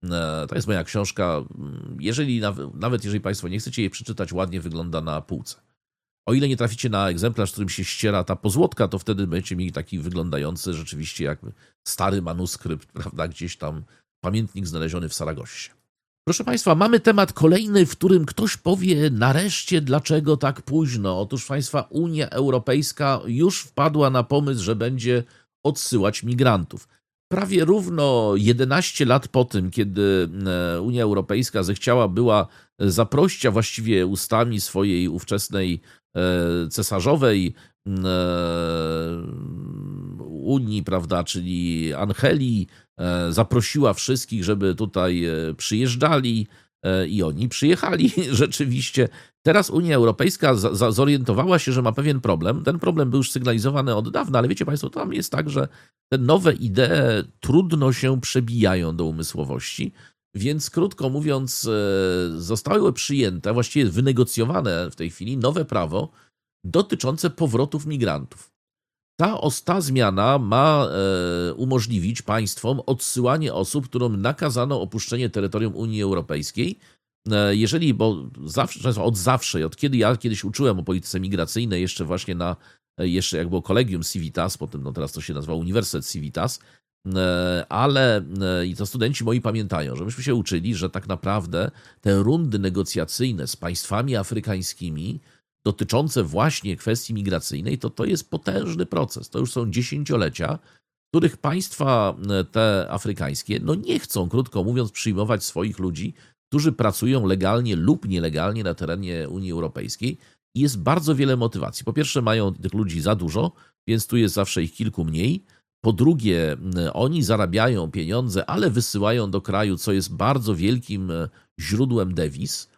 To jest moja książka. Jeżeli, nawet jeżeli Państwo nie chcecie jej przeczytać, ładnie wygląda na półce. O ile nie traficie na egzemplarz, w którym się ściera ta pozłotka, to wtedy będziecie mieli taki wyglądający rzeczywiście jakby stary manuskrypt, prawda, gdzieś tam pamiętnik znaleziony w Saragossie. Proszę Państwa, mamy temat kolejny, w którym ktoś powie nareszcie dlaczego tak późno. Otóż Państwa, Unia Europejska już wpadła na pomysł, że będzie odsyłać migrantów. Prawie równo jedenaście lat po tym, kiedy Unia Europejska zechciała była zaprosić, a właściwie ustami swojej ówczesnej cesarzowej Unii, prawda, czyli Angeli, zaprosiła wszystkich, żeby tutaj przyjeżdżali i oni przyjechali rzeczywiście. Teraz Unia Europejska zorientowała się, że ma pewien problem. Ten problem był już sygnalizowany od dawna, ale wiecie Państwo, tam jest tak, że te nowe idee trudno się przebijają do umysłowości, więc krótko mówiąc zostały przyjęte, właściwie wynegocjowane w tej chwili nowe prawo dotyczące powrotów migrantów. Ta osta zmiana ma e, umożliwić państwom odsyłanie osób, którym nakazano opuszczenie terytorium Unii Europejskiej. E, jeżeli, bo zawsze, od zawsze, od kiedy ja kiedyś uczyłem o polityce migracyjnej, jeszcze właśnie na, jeszcze jak było Collegium Civitas, potem no teraz to się nazywa Uniwersytet Civitas, e, ale e, i to studenci moi pamiętają, że myśmy się uczyli, że tak naprawdę te rundy negocjacyjne z państwami afrykańskimi dotyczące właśnie kwestii migracyjnej, to to jest potężny proces. To już są dziesięciolecia, w których państwa te afrykańskie no nie chcą, krótko mówiąc, przyjmować swoich ludzi, którzy pracują legalnie lub nielegalnie na terenie Unii Europejskiej. I jest bardzo wiele motywacji. Po pierwsze, mają tych ludzi za dużo, więc tu jest zawsze ich kilku mniej. Po drugie, oni zarabiają pieniądze, ale wysyłają do kraju, co jest bardzo wielkim źródłem dewiz,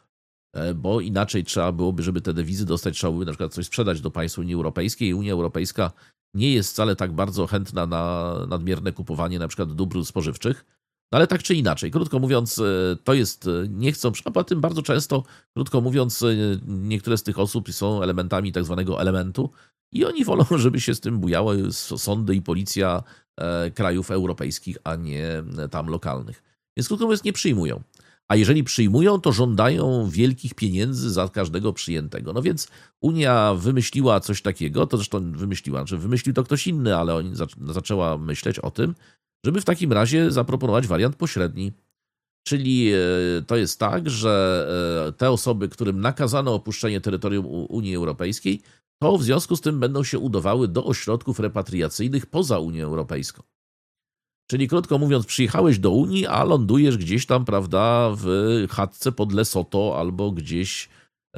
bo inaczej trzeba byłoby, żeby te dewizy dostać, trzeba byłoby na przykład coś sprzedać do państw Unii Europejskiej i Unia Europejska nie jest wcale tak bardzo chętna na nadmierne kupowanie na przykład dóbr spożywczych, no ale tak czy inaczej, krótko mówiąc, to jest, nie chcą, a poza tym bardzo często, krótko mówiąc, niektóre z tych osób są elementami tak zwanego elementu i oni wolą, żeby się z tym bujały sądy i policja krajów europejskich, a nie tam lokalnych. Więc krótko mówiąc, nie przyjmują. A jeżeli przyjmują, to żądają wielkich pieniędzy za każdego przyjętego. No więc Unia wymyśliła coś takiego, to zresztą wymyśliła, czy wymyślił to ktoś inny, ale oni zaczęła myśleć o tym, żeby w takim razie zaproponować wariant pośredni. Czyli to jest tak, że te osoby, którym nakazano opuszczenie terytorium Unii Europejskiej, to w związku z tym będą się udawały do ośrodków repatriacyjnych poza Unią Europejską. Czyli krótko mówiąc, przyjechałeś do Unii, a lądujesz gdzieś tam, prawda, w chatce pod Lesoto albo gdzieś,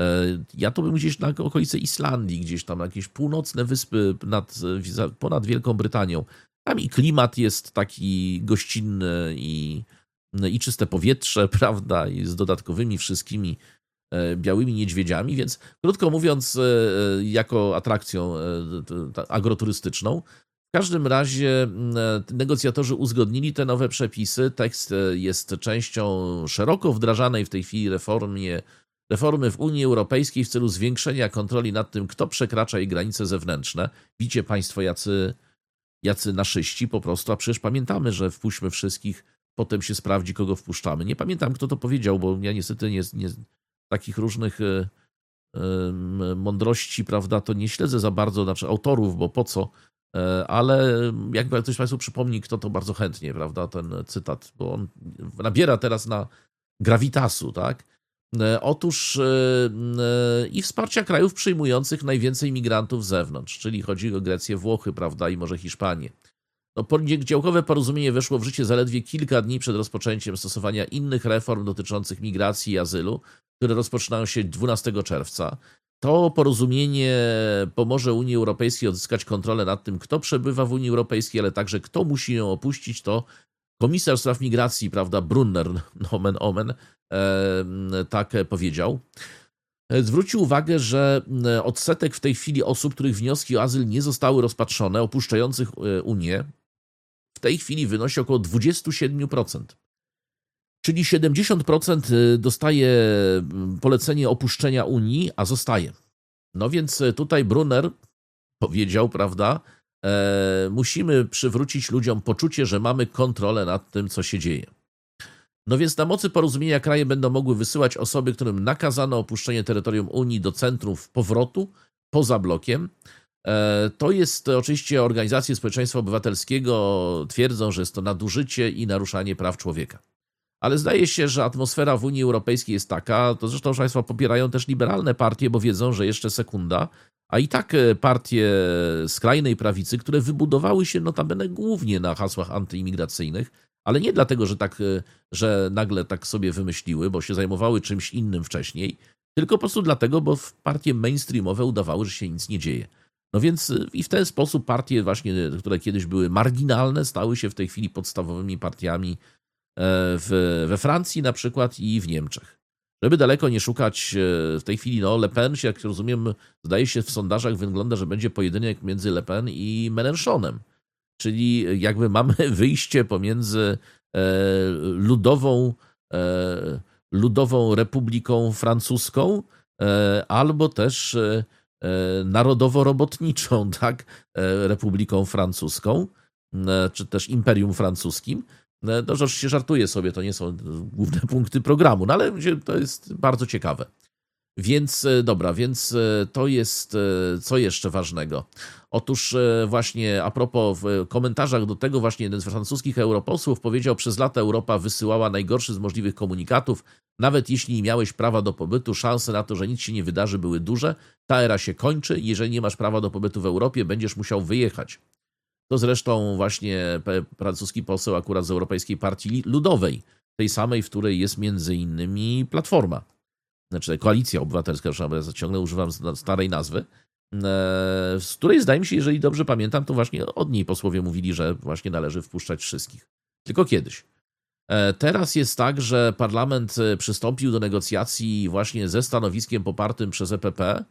ja to bym gdzieś na okolicy Islandii, gdzieś tam jakieś północne wyspy nad, ponad Wielką Brytanią. Tam i klimat jest taki gościnny i, i czyste powietrze, prawda, i z dodatkowymi wszystkimi białymi niedźwiedziami, więc krótko mówiąc, jako atrakcją agroturystyczną. W każdym razie negocjatorzy uzgodnili te nowe przepisy. Tekst jest częścią szeroko wdrażanej w tej chwili reformie, reformy w Unii Europejskiej w celu zwiększenia kontroli nad tym, kto przekracza jej granice zewnętrzne. Widzicie Państwo, jacy, jacy naszyści po prostu, a przecież pamiętamy, że wpuśćmy wszystkich, potem się sprawdzi, kogo wpuszczamy. Nie pamiętam, kto to powiedział, bo ja niestety nie, nie takich różnych y, y, mądrości, prawda, to nie śledzę za bardzo, znaczy autorów, bo po co, ale jakby ktoś Państwu przypomni, kto to bardzo chętnie, prawda, ten cytat, bo on nabiera teraz na grawitasu, tak? Otóż i wsparcia krajów przyjmujących najwięcej migrantów z zewnątrz, czyli chodzi o Grecję, Włochy, prawda, i może Hiszpanię. No, poniedziałkowe porozumienie weszło w życie zaledwie kilka dni przed rozpoczęciem stosowania innych reform dotyczących migracji i azylu, które rozpoczynają się dwunastego czerwca. To porozumienie pomoże Unii Europejskiej odzyskać kontrolę nad tym, kto przebywa w Unii Europejskiej, ale także kto musi ją opuścić. To komisarz spraw migracji, prawda, Brunner, nomen omen, e, tak powiedział. Zwrócił uwagę, że odsetek w tej chwili osób, których wnioski o azyl nie zostały rozpatrzone, opuszczających Unię, w tej chwili wynosi około dwadzieścia siedem procent. Czyli siedemdziesiąt procent dostaje polecenie opuszczenia Unii, a zostaje. No więc tutaj Brunner powiedział, prawda, e, musimy przywrócić ludziom poczucie, że mamy kontrolę nad tym, co się dzieje. No więc na mocy porozumienia kraje będą mogły wysyłać osoby, którym nakazano opuszczenie terytorium Unii do centrów powrotu poza blokiem. E, to jest oczywiście organizacje społeczeństwa obywatelskiego twierdzą, że jest to nadużycie i naruszanie praw człowieka. Ale zdaje się, że atmosfera w Unii Europejskiej jest taka, to zresztą proszę Państwa popierają też liberalne partie, bo wiedzą, że jeszcze sekunda, a i tak partie skrajnej prawicy, które wybudowały się notabene głównie na hasłach antyimigracyjnych, ale nie dlatego, że tak, że nagle tak sobie wymyśliły, bo się zajmowały czymś innym wcześniej, tylko po prostu dlatego, bo partie mainstreamowe udawały, że się nic nie dzieje. No więc i w ten sposób partie właśnie, które kiedyś były marginalne, stały się w tej chwili podstawowymi partiami w, we Francji na przykład i w Niemczech. Żeby daleko nie szukać, w tej chwili no Le Pen, jak rozumiem, zdaje się w sondażach wygląda, że będzie pojedynek między Le Pen i Mélenchonem. Czyli jakby mamy wyjście pomiędzy ludową, ludową republiką francuską albo też narodowo-robotniczą, tak, republiką francuską, czy też imperium francuskim. No, że się żartuję sobie, to nie są główne punkty programu, no ale to jest bardzo ciekawe. Więc dobra, więc to jest, co jeszcze ważnego. Otóż właśnie a propos w komentarzach do tego właśnie jeden z francuskich europosłów powiedział: przez lata Europa wysyłała najgorszy z możliwych komunikatów, nawet jeśli nie miałeś prawa do pobytu, szanse na to, że nic się nie wydarzy, były duże. Ta era się kończy, jeżeli nie masz prawa do pobytu w Europie, będziesz musiał wyjechać. To zresztą właśnie francuski poseł akurat z Europejskiej Partii Ludowej, tej samej, w której jest między innymi Platforma, znaczy Koalicja Obywatelska, ja ciągle używam starej nazwy, z której zdaje mi się, jeżeli dobrze pamiętam, to właśnie od niej posłowie mówili, że właśnie należy wpuszczać wszystkich. Tylko kiedyś. Teraz jest tak, że parlament przystąpił do negocjacji właśnie ze stanowiskiem popartym przez E P P,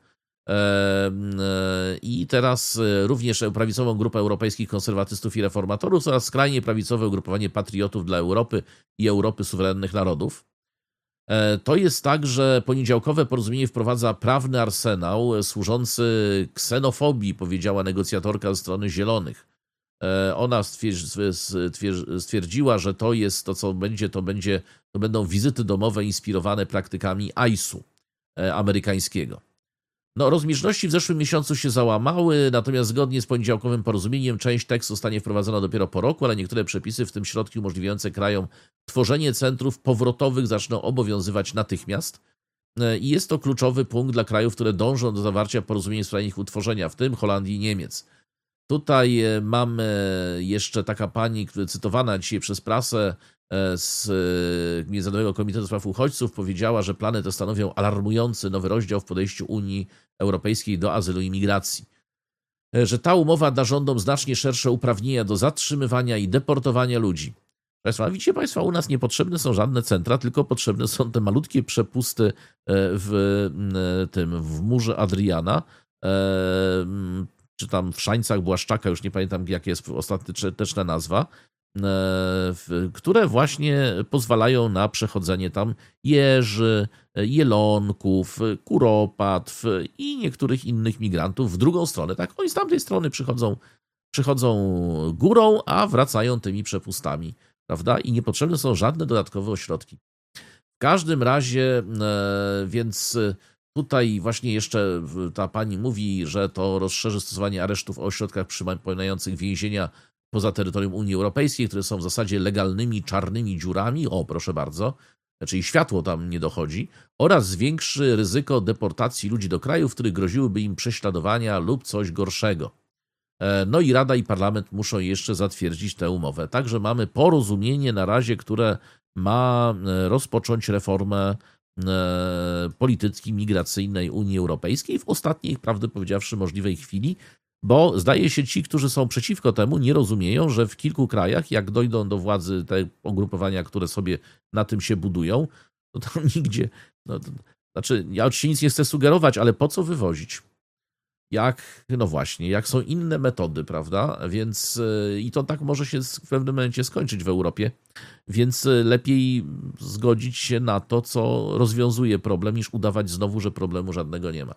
i teraz również prawicową grupę europejskich konserwatystów i reformatorów oraz skrajnie prawicowe ugrupowanie patriotów dla Europy i Europy suwerennych narodów. To jest tak, że poniedziałkowe porozumienie wprowadza prawny arsenał służący ksenofobii, powiedziała negocjatorka ze strony Zielonych. Ona stwierdziła, że to jest to, co będzie, to będzie, to będą wizyty domowe inspirowane praktykami I C E U amerykańskiego. No, rozbieżności w zeszłym miesiącu się załamały, natomiast zgodnie z poniedziałkowym porozumieniem część tekstu zostanie wprowadzona dopiero po roku, ale niektóre przepisy, w tym środki umożliwiające krajom tworzenie centrów powrotowych, zaczną obowiązywać natychmiast. I jest to kluczowy punkt dla krajów, które dążą do zawarcia porozumień w sprawie ich utworzenia, w tym Holandii i Niemiec. Tutaj mamy jeszcze taka pani, która cytowana dzisiaj przez prasę z Międzynarodowego Komitetu Spraw Uchodźców, powiedziała, że plany te stanowią alarmujący nowy rozdział w podejściu Unii Europejskiej do azylu i migracji. Że ta umowa da rządom znacznie szersze uprawnienia do zatrzymywania i deportowania ludzi. Państwa, widzicie Państwo, u nas niepotrzebne są żadne centra, tylko potrzebne są te malutkie przepusty w tym, w murze Adriana, czy tam w Szańcach Błaszczaka, już nie pamiętam jaka jest ostateczna nazwa, które właśnie pozwalają na przechodzenie tam jeży, jelonków, kuropatw i niektórych innych migrantów w drugą stronę. Tak, oni z tamtej strony przychodzą, przychodzą górą, a wracają tymi przepustami, prawda? I niepotrzebne są żadne dodatkowe ośrodki. W każdym razie, więc tutaj właśnie jeszcze ta pani mówi, że to rozszerzy stosowanie aresztów o ośrodkach przypominających więzienia poza terytorium Unii Europejskiej, które są w zasadzie legalnymi czarnymi dziurami, o proszę bardzo, czyli światło tam nie dochodzi, oraz zwiększy ryzyko deportacji ludzi do krajów, w których groziłyby im prześladowania lub coś gorszego. No i Rada i Parlament muszą jeszcze zatwierdzić tę umowę. Także mamy porozumienie na razie, które ma rozpocząć reformę polityki migracyjnej Unii Europejskiej w ostatniej, prawdę powiedziawszy, możliwej chwili, bo zdaje się ci, którzy są przeciwko temu, nie rozumieją, że w kilku krajach, jak dojdą do władzy te ugrupowania, które sobie na tym się budują, to tam nigdzie, no, to, znaczy ja oczywiście nic nie chcę sugerować, ale po co wywozić? Jak, no właśnie, jak są inne metody, prawda? Więc yy, i to tak może się w pewnym momencie skończyć w Europie, więc lepiej zgodzić się na to, co rozwiązuje problem, niż udawać znowu, że problemu żadnego nie ma.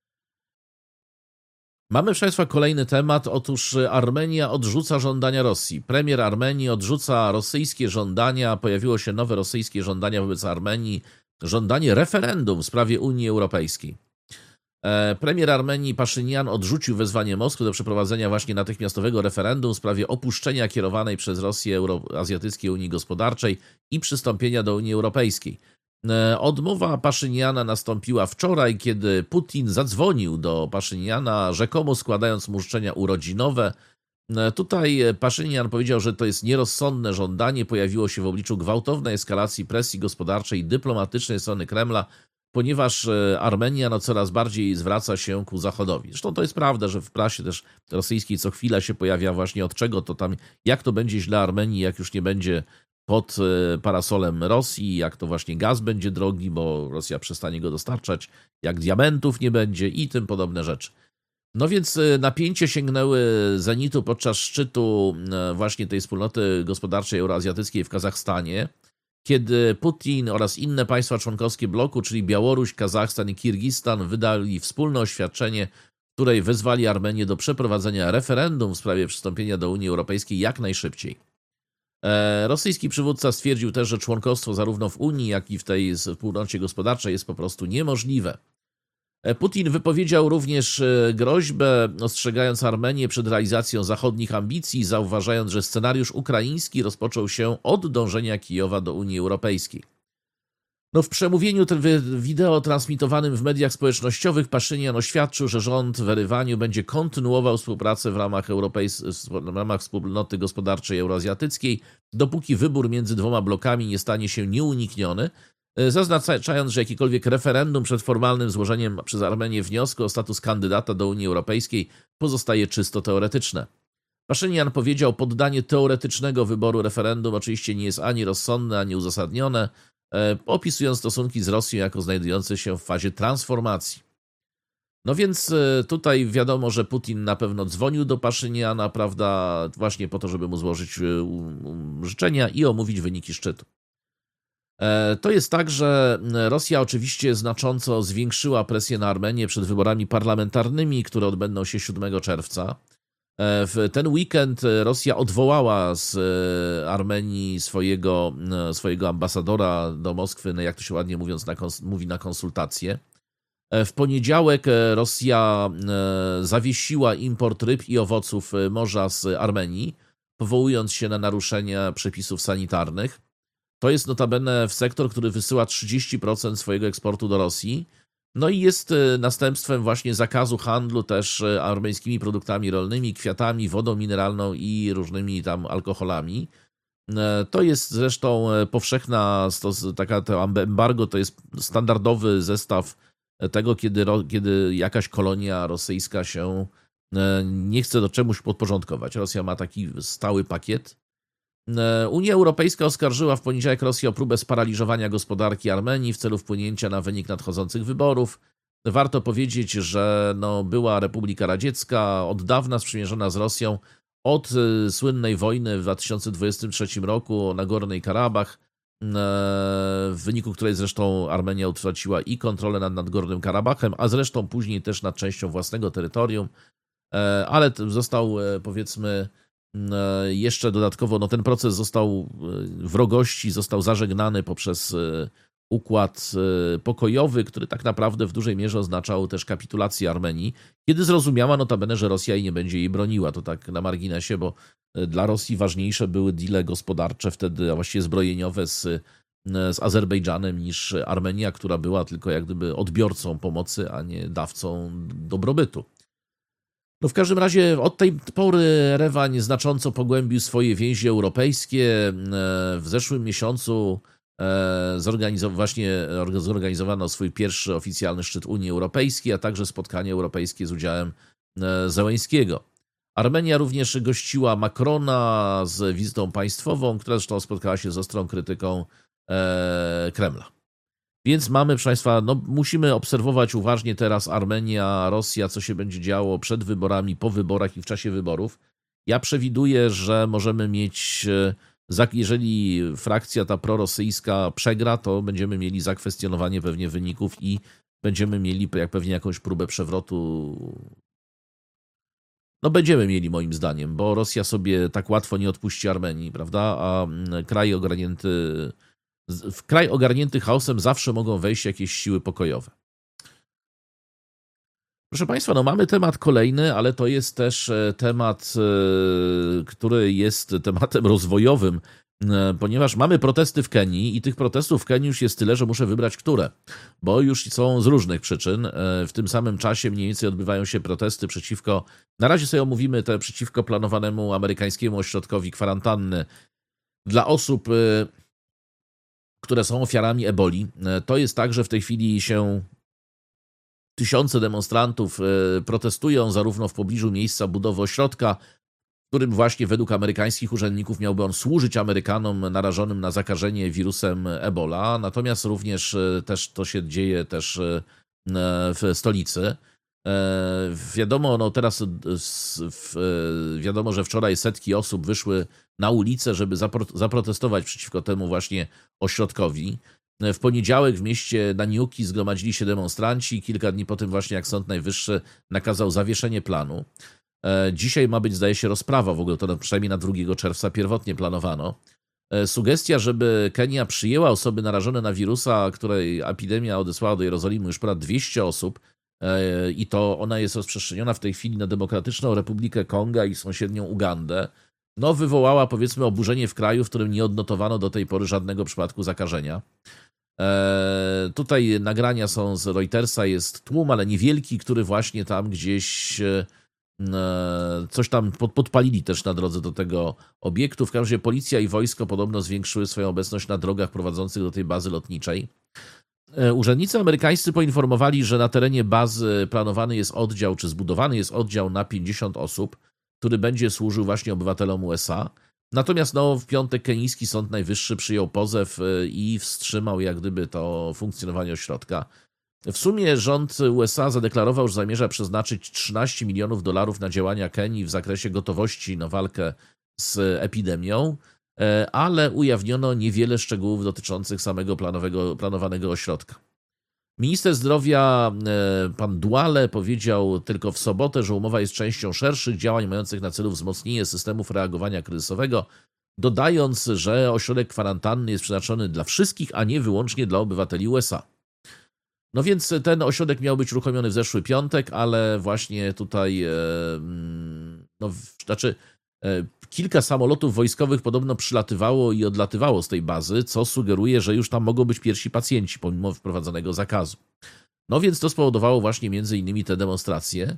Mamy, proszę Państwa, kolejny temat. Otóż Armenia odrzuca żądania Rosji. Premier Armenii odrzuca rosyjskie żądania. Pojawiło się nowe rosyjskie żądania wobec Armenii. Żądanie referendum w sprawie Unii Europejskiej. Premier Armenii Paszynian odrzucił wezwanie Moskwy do przeprowadzenia właśnie natychmiastowego referendum w sprawie opuszczenia kierowanej przez Rosję Euroazjatyckiej Unii Gospodarczej i przystąpienia do Unii Europejskiej. Odmowa Paszyniana nastąpiła wczoraj, kiedy Putin zadzwonił do Paszyniana, rzekomo składając mu życzenia urodzinowe. Tutaj Paszynian powiedział, że to jest nierozsądne żądanie, pojawiło się w obliczu gwałtownej eskalacji presji gospodarczej i dyplomatycznej strony Kremla, ponieważ Armenia no, coraz bardziej zwraca się ku Zachodowi. Zresztą to jest prawda, że w prasie też rosyjskiej co chwila się pojawia właśnie od czego to tam, jak to będzie źle Armenii, jak już nie będzie pod parasolem Rosji, jak to właśnie gaz będzie drogi, bo Rosja przestanie go dostarczać, jak diamentów nie będzie i tym podobne rzeczy. No więc napięcie sięgnęły zenitu podczas szczytu właśnie tej wspólnoty gospodarczej euroazjatyckiej w Kazachstanie, kiedy Putin oraz inne państwa członkowskie bloku, czyli Białoruś, Kazachstan i Kirgistan, wydali wspólne oświadczenie, w której wezwali Armenię do przeprowadzenia referendum w sprawie przystąpienia do Unii Europejskiej jak najszybciej. Rosyjski przywódca stwierdził też, że członkostwo zarówno w Unii, jak i w tej wspólnocie gospodarczej jest po prostu niemożliwe. Putin wypowiedział również groźbę, ostrzegając Armenię przed realizacją zachodnich ambicji, zauważając, że scenariusz ukraiński rozpoczął się od dążenia Kijowa do Unii Europejskiej. No, w przemówieniu wideo transmitowanym w mediach społecznościowych Paszynian oświadczył, że rząd w Erywaniu będzie kontynuował współpracę w ramach, Europejs- w ramach wspólnoty gospodarczej euroazjatyckiej, dopóki wybór między dwoma blokami nie stanie się nieunikniony, zaznaczając, że jakikolwiek referendum przed formalnym złożeniem przez Armenię wniosku o status kandydata do Unii Europejskiej pozostaje czysto teoretyczne. Paszynian powiedział, poddanie teoretycznego wyboru referendum oczywiście nie jest ani rozsądne, ani uzasadnione, opisując stosunki z Rosją jako znajdujące się w fazie transformacji. No więc tutaj wiadomo, że Putin na pewno dzwonił do Paszyniana, prawda, właśnie po to, żeby mu złożyć życzenia i omówić wyniki szczytu. To jest tak, że Rosja oczywiście znacząco zwiększyła presję na Armenię przed wyborami parlamentarnymi, które odbędą się siódmego czerwca. W ten weekend Rosja odwołała z Armenii swojego, swojego ambasadora do Moskwy, jak to się ładnie mówiąc, na kons- mówi na konsultacje. W poniedziałek Rosja zawiesiła import ryb i owoców morza z Armenii, powołując się na naruszenia przepisów sanitarnych. To jest notabene w sektor, który wysyła trzydzieści procent swojego eksportu do Rosji. No i jest następstwem właśnie zakazu handlu też armeńskimi produktami rolnymi, kwiatami, wodą mineralną i różnymi tam alkoholami. To jest zresztą powszechna, taka to embargo to jest standardowy zestaw tego, kiedy, kiedy jakaś kolonia rosyjska się nie chce do czemuś podporządkować. Rosja ma taki stały pakiet. Unia Europejska oskarżyła w poniedziałek Rosję o próbę sparaliżowania gospodarki Armenii w celu wpłynięcia na wynik nadchodzących wyborów. Warto powiedzieć, że no, była Republika Radziecka od dawna sprzymierzona z Rosją od słynnej wojny w dwa tysiące dwudziestym trzecim roku na Górny Karabach, w wyniku której zresztą Armenia utraciła i kontrolę nad Nadgórnym Karabachem, a zresztą później też nad częścią własnego terytorium, ale został, powiedzmy, jeszcze dodatkowo, no ten proces został wrogości, został zażegnany poprzez układ pokojowy, który tak naprawdę w dużej mierze oznaczał też kapitulację Armenii, kiedy zrozumiała notabene, że Rosja jej nie będzie jej broniła. To tak na marginesie, bo dla Rosji ważniejsze były deale gospodarcze wtedy, a właściwie zbrojeniowe z, z Azerbejdżanem niż Armenia, która była tylko jak gdyby odbiorcą pomocy, a nie dawcą dobrobytu. No w każdym razie od tej pory Erewań znacząco pogłębił swoje więzi europejskie. W zeszłym miesiącu zorganizow- właśnie zorganizowano swój pierwszy oficjalny szczyt Unii Europejskiej, a także spotkanie europejskie z udziałem Zełenskiego. Armenia również gościła Macrona z wizytą państwową, która zresztą spotkała się z ostrą krytyką Kremla. Więc mamy, proszę Państwa, no musimy obserwować uważnie teraz Armenia, Rosja, co się będzie działo przed wyborami, po wyborach i w czasie wyborów. Ja przewiduję, że możemy mieć, jeżeli frakcja ta prorosyjska przegra, to będziemy mieli zakwestionowanie pewnie wyników i będziemy mieli jak pewnie jakąś próbę przewrotu. No będziemy mieli moim zdaniem, bo Rosja sobie tak łatwo nie odpuści Armenii, prawda, a kraj ogarnięty... W kraj ogarnięty chaosem zawsze mogą wejść jakieś siły pokojowe. Proszę Państwa, no mamy temat kolejny, ale to jest też temat, który jest tematem rozwojowym, ponieważ mamy protesty w Kenii i tych protestów w Kenii już jest tyle, że muszę wybrać które, bo już są z różnych przyczyn. W tym samym czasie mniej więcej odbywają się protesty przeciwko, na razie sobie omówimy te przeciwko planowanemu amerykańskiemu ośrodkowi kwarantanny dla osób, które są ofiarami eboli. To jest tak, że w tej chwili się tysiące demonstrantów protestują zarówno w pobliżu miejsca budowy ośrodka, w którym właśnie według amerykańskich urzędników miałby on służyć Amerykanom narażonym na zakażenie wirusem Ebola, natomiast również też to się dzieje też w stolicy. Wiadomo, no teraz wiadomo, że wczoraj setki osób wyszły na ulicę, żeby zaprotestować przeciwko temu właśnie ośrodkowi. W poniedziałek w mieście Nanyuki zgromadzili się demonstranci, kilka dni po tym właśnie jak Sąd Najwyższy nakazał zawieszenie planu. Dzisiaj ma być, zdaje się, rozprawa, w ogóle to przynajmniej na drugiego czerwca pierwotnie planowano. Sugestia, żeby Kenia przyjęła osoby narażone na wirusa, której epidemia odesłała do Jerozolimy już ponad dwieście osób i to ona jest rozprzestrzeniona w tej chwili na Demokratyczną Republikę Konga i sąsiednią Ugandę, no wywołała powiedzmy oburzenie w kraju, w którym nie odnotowano do tej pory żadnego przypadku zakażenia. E, tutaj nagrania są z Reutersa, jest tłum, ale niewielki, który właśnie tam gdzieś e, coś tam pod, podpalili też na drodze do tego obiektu. W każdym razie policja i wojsko podobno zwiększyły swoją obecność na drogach prowadzących do tej bazy lotniczej. E, urzędnicy amerykańscy poinformowali, że na terenie bazy planowany jest oddział, czy zbudowany jest oddział na pięćdziesiąt osób, który będzie służył właśnie obywatelom U S A. Natomiast no, w piątek kenijski Sąd Najwyższy przyjął pozew i wstrzymał jak gdyby to funkcjonowanie ośrodka. W sumie rząd U S A zadeklarował, że zamierza przeznaczyć trzynaście milionów dolarów na działania Kenii w zakresie gotowości na walkę z epidemią, ale ujawniono niewiele szczegółów dotyczących samego planowego, planowanego ośrodka. Minister zdrowia pan Duale powiedział tylko w sobotę, że umowa jest częścią szerszych działań mających na celu wzmocnienie systemów reagowania kryzysowego, dodając, że ośrodek kwarantanny jest przeznaczony dla wszystkich, a nie wyłącznie dla obywateli U S A. No więc ten ośrodek miał być uruchomiony w zeszły piątek, ale właśnie tutaj, no znaczy kilka samolotów wojskowych podobno przylatywało i odlatywało z tej bazy, co sugeruje, że już tam mogą być pierwsi pacjenci, pomimo wprowadzonego zakazu. No więc to spowodowało właśnie między innymi te demonstracje.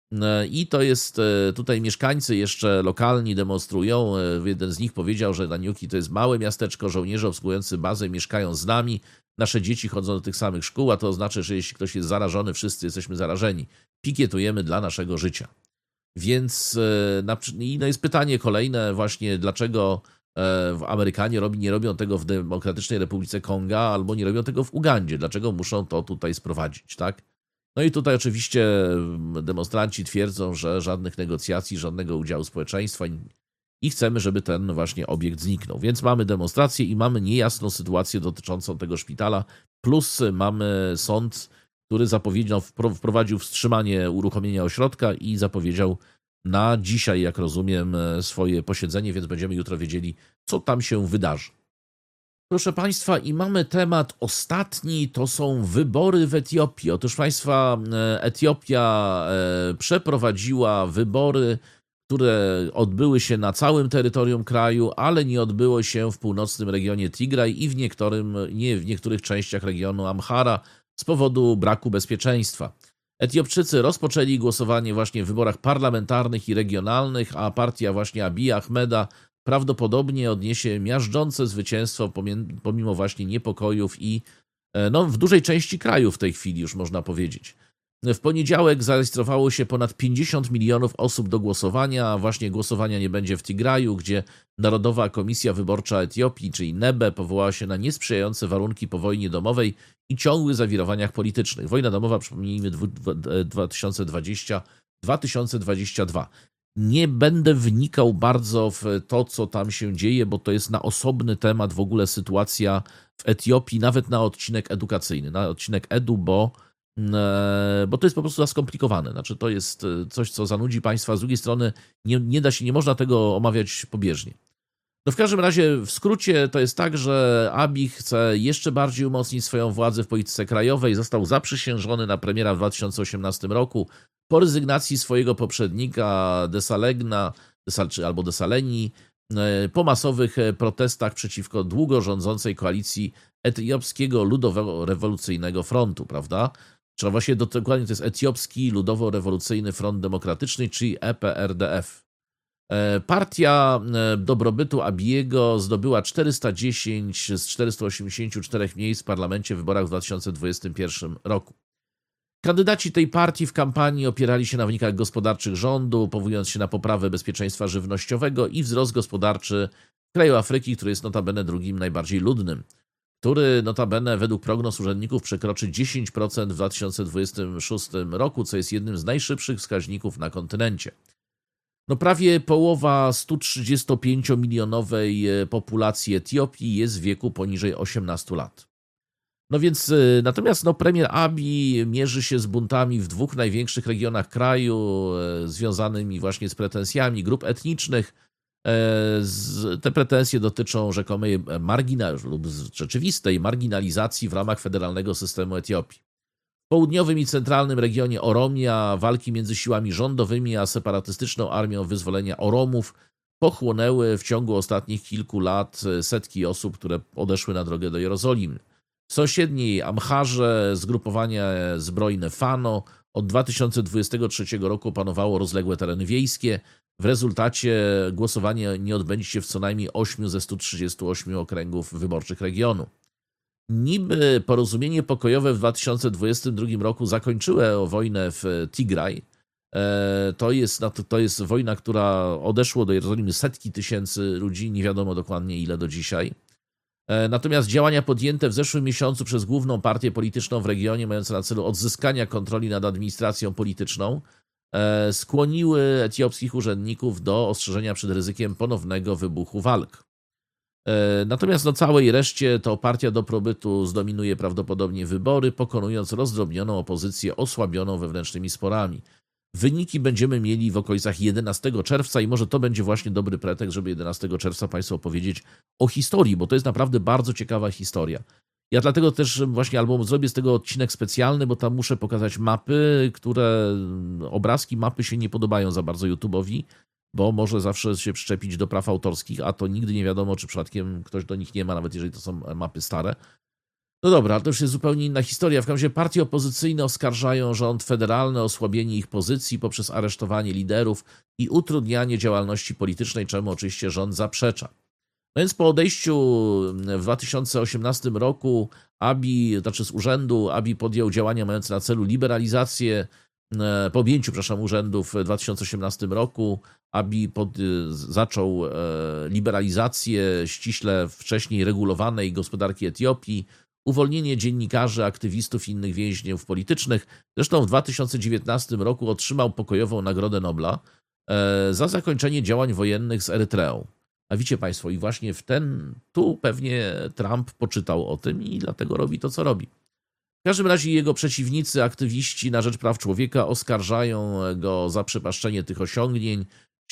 I to jest, tutaj mieszkańcy jeszcze lokalni demonstrują. Jeden z nich powiedział, że Nanyuki to jest małe miasteczko, żołnierze obsługujący bazę mieszkają z nami, nasze dzieci chodzą do tych samych szkół, a to oznacza, że jeśli ktoś jest zarażony, wszyscy jesteśmy zarażeni. Pikietujemy dla naszego życia. Więc no jest pytanie kolejne właśnie, dlaczego Amerykanie robi, nie robią tego w Demokratycznej Republice Konga albo nie robią tego w Ugandzie. Dlaczego muszą to tutaj sprowadzić, tak? No i tutaj oczywiście demonstranci twierdzą, że żadnych negocjacji, żadnego udziału społeczeństwa i chcemy, żeby ten właśnie obiekt zniknął. Więc mamy demonstrację i mamy niejasną sytuację dotyczącą tego szpitala, plus mamy sąd, który zapowiedział, wprowadził wstrzymanie uruchomienia ośrodka i zapowiedział na dzisiaj, jak rozumiem, swoje posiedzenie, więc będziemy jutro wiedzieli, co tam się wydarzy. Proszę Państwa, i mamy temat ostatni, to są wybory w Etiopii. Otóż Państwa, Etiopia przeprowadziła wybory, które odbyły się na całym terytorium kraju, ale nie odbyło się w północnym regionie Tigraj i w, niektórym, nie, w niektórych częściach regionu Amhara z powodu braku bezpieczeństwa. Etiopczycy rozpoczęli głosowanie właśnie w wyborach parlamentarnych i regionalnych, a partia właśnie Abiy Ahmeda prawdopodobnie odniesie miażdżące zwycięstwo pomimo właśnie niepokojów i no, w dużej części kraju w tej chwili już można powiedzieć. W poniedziałek zarejestrowało się ponad pięćdziesiąt milionów osób do głosowania, a właśnie głosowania nie będzie w Tigraju, gdzie Narodowa Komisja Wyborcza Etiopii, czyli N E B E, powołała się na niesprzyjające warunki po wojnie domowej i ciągłych zawirowaniach politycznych. Wojna domowa, przypomnijmy, dwa tysiące dwudziesty do dwa tysiące dwudziestego drugiego. Nie będę wnikał bardzo w to, co tam się dzieje, bo to jest na osobny temat w ogóle sytuacja w Etiopii, nawet na odcinek edukacyjny, na odcinek edu, bo bo to jest po prostu za skomplikowane. Znaczy, to jest coś, co zanudzi Państwa. Z drugiej strony nie, nie da się, nie można tego omawiać pobieżnie. No w każdym razie, w skrócie, to jest tak, że Abiy chce jeszcze bardziej umocnić swoją władzę w polityce krajowej. Został zaprzysiężony na premiera w dwa tysiące osiemnastym roku po rezygnacji swojego poprzednika Desalegna, czy albo Desaleni, po masowych protestach przeciwko długo rządzącej koalicji Etiopskiego Ludowo-Rewolucyjnego Frontu, prawda? Czy właśnie dokładnie to jest Etiopski Ludowo-Rewolucyjny Front Demokratyczny, czyli E P R D F. Partia Dobrobytu Abiyego zdobyła czterysta dziesięć z czterystu osiemdziesięciu czterech miejsc w parlamencie w wyborach w dwa tysiące dwudziestym pierwszym roku. Kandydaci tej partii w kampanii opierali się na wynikach gospodarczych rządu, powołując się na poprawę bezpieczeństwa żywnościowego i wzrost gospodarczy kraju Afryki, który jest notabene drugim najbardziej ludnym, który notabene według prognoz urzędników przekroczy dziesięć procent w dwa tysiące dwudziestym szóstym roku, co jest jednym z najszybszych wskaźników na kontynencie. No prawie połowa stu trzydziestopięciomilionowej populacji Etiopii jest w wieku poniżej osiemnastu lat. No więc natomiast no, premier Abiy mierzy się z buntami w dwóch największych regionach kraju, e, związanymi właśnie z pretensjami grup etnicznych. E, z, te pretensje dotyczą rzekomej margina- lub rzeczywistej marginalizacji w ramach federalnego systemu Etiopii. W południowym i centralnym regionie Oromia walki między siłami rządowymi a separatystyczną Armią Wyzwolenia Oromów pochłonęły w ciągu ostatnich kilku lat setki osób, które odeszły na drogę do Jerozolimy. W sąsiedniej Amharze zgrupowanie zbrojne Fano od dwa tysiące dwudziestego trzeciego roku panowało rozległe tereny wiejskie. W rezultacie głosowanie nie odbędzie się w co najmniej ośmiu ze stu trzydziestu ośmiu okręgów wyborczych regionu. Niby porozumienie pokojowe w dwa tysiące dwudziestym drugim roku zakończyło wojnę w Tigraj. To jest, to jest wojna, która odeszło do Jerozolimy setki tysięcy ludzi, nie wiadomo dokładnie ile do dzisiaj. Natomiast działania podjęte w zeszłym miesiącu przez główną partię polityczną w regionie, mające na celu odzyskania kontroli nad administracją polityczną, skłoniły etiopskich urzędników do ostrzeżenia przed ryzykiem ponownego wybuchu walk. Natomiast na całej reszcie to partia Dobrobytu zdominuje prawdopodobnie wybory, pokonując rozdrobnioną opozycję osłabioną wewnętrznymi sporami. Wyniki będziemy mieli w okolicach jedenastego czerwca i może to będzie właśnie dobry pretekst, żeby jedenastego czerwca Państwu opowiedzieć o historii, bo to jest naprawdę bardzo ciekawa historia. Ja dlatego też właśnie albo zrobię z tego odcinek specjalny, bo tam muszę pokazać mapy, które obrazki, mapy się nie podobają za bardzo YouTube'owi, bo może zawsze się przyczepić do praw autorskich, a to nigdy nie wiadomo, czy przypadkiem ktoś do nich nie ma, nawet jeżeli to są mapy stare. No dobra, to już jest zupełnie inna historia. W każdym razie partie opozycyjne oskarżają rząd federalny o osłabienie ich pozycji poprzez aresztowanie liderów i utrudnianie działalności politycznej, czemu oczywiście rząd zaprzecza. No więc po odejściu w dwa tysiące osiemnastym roku Abiy, znaczy z urzędu, Abiy podjął działania mające na celu liberalizację, po objęciu, przepraszam, urzędu w dwa tysiące osiemnastym roku Abiy pod, zaczął liberalizację ściśle wcześniej regulowanej gospodarki Etiopii, uwolnienie dziennikarzy, aktywistów i innych więźniów politycznych. Zresztą w dwa tysiące dziewiętnastym roku otrzymał pokojową Nagrodę Nobla za zakończenie działań wojennych z Erytreą. A wiecie Państwo, i właśnie w ten, tu pewnie Trump poczytał o tym i dlatego robi to, co robi. W każdym razie jego przeciwnicy, aktywiści na rzecz praw człowieka oskarżają go za przepaszczenie tych osiągnięć.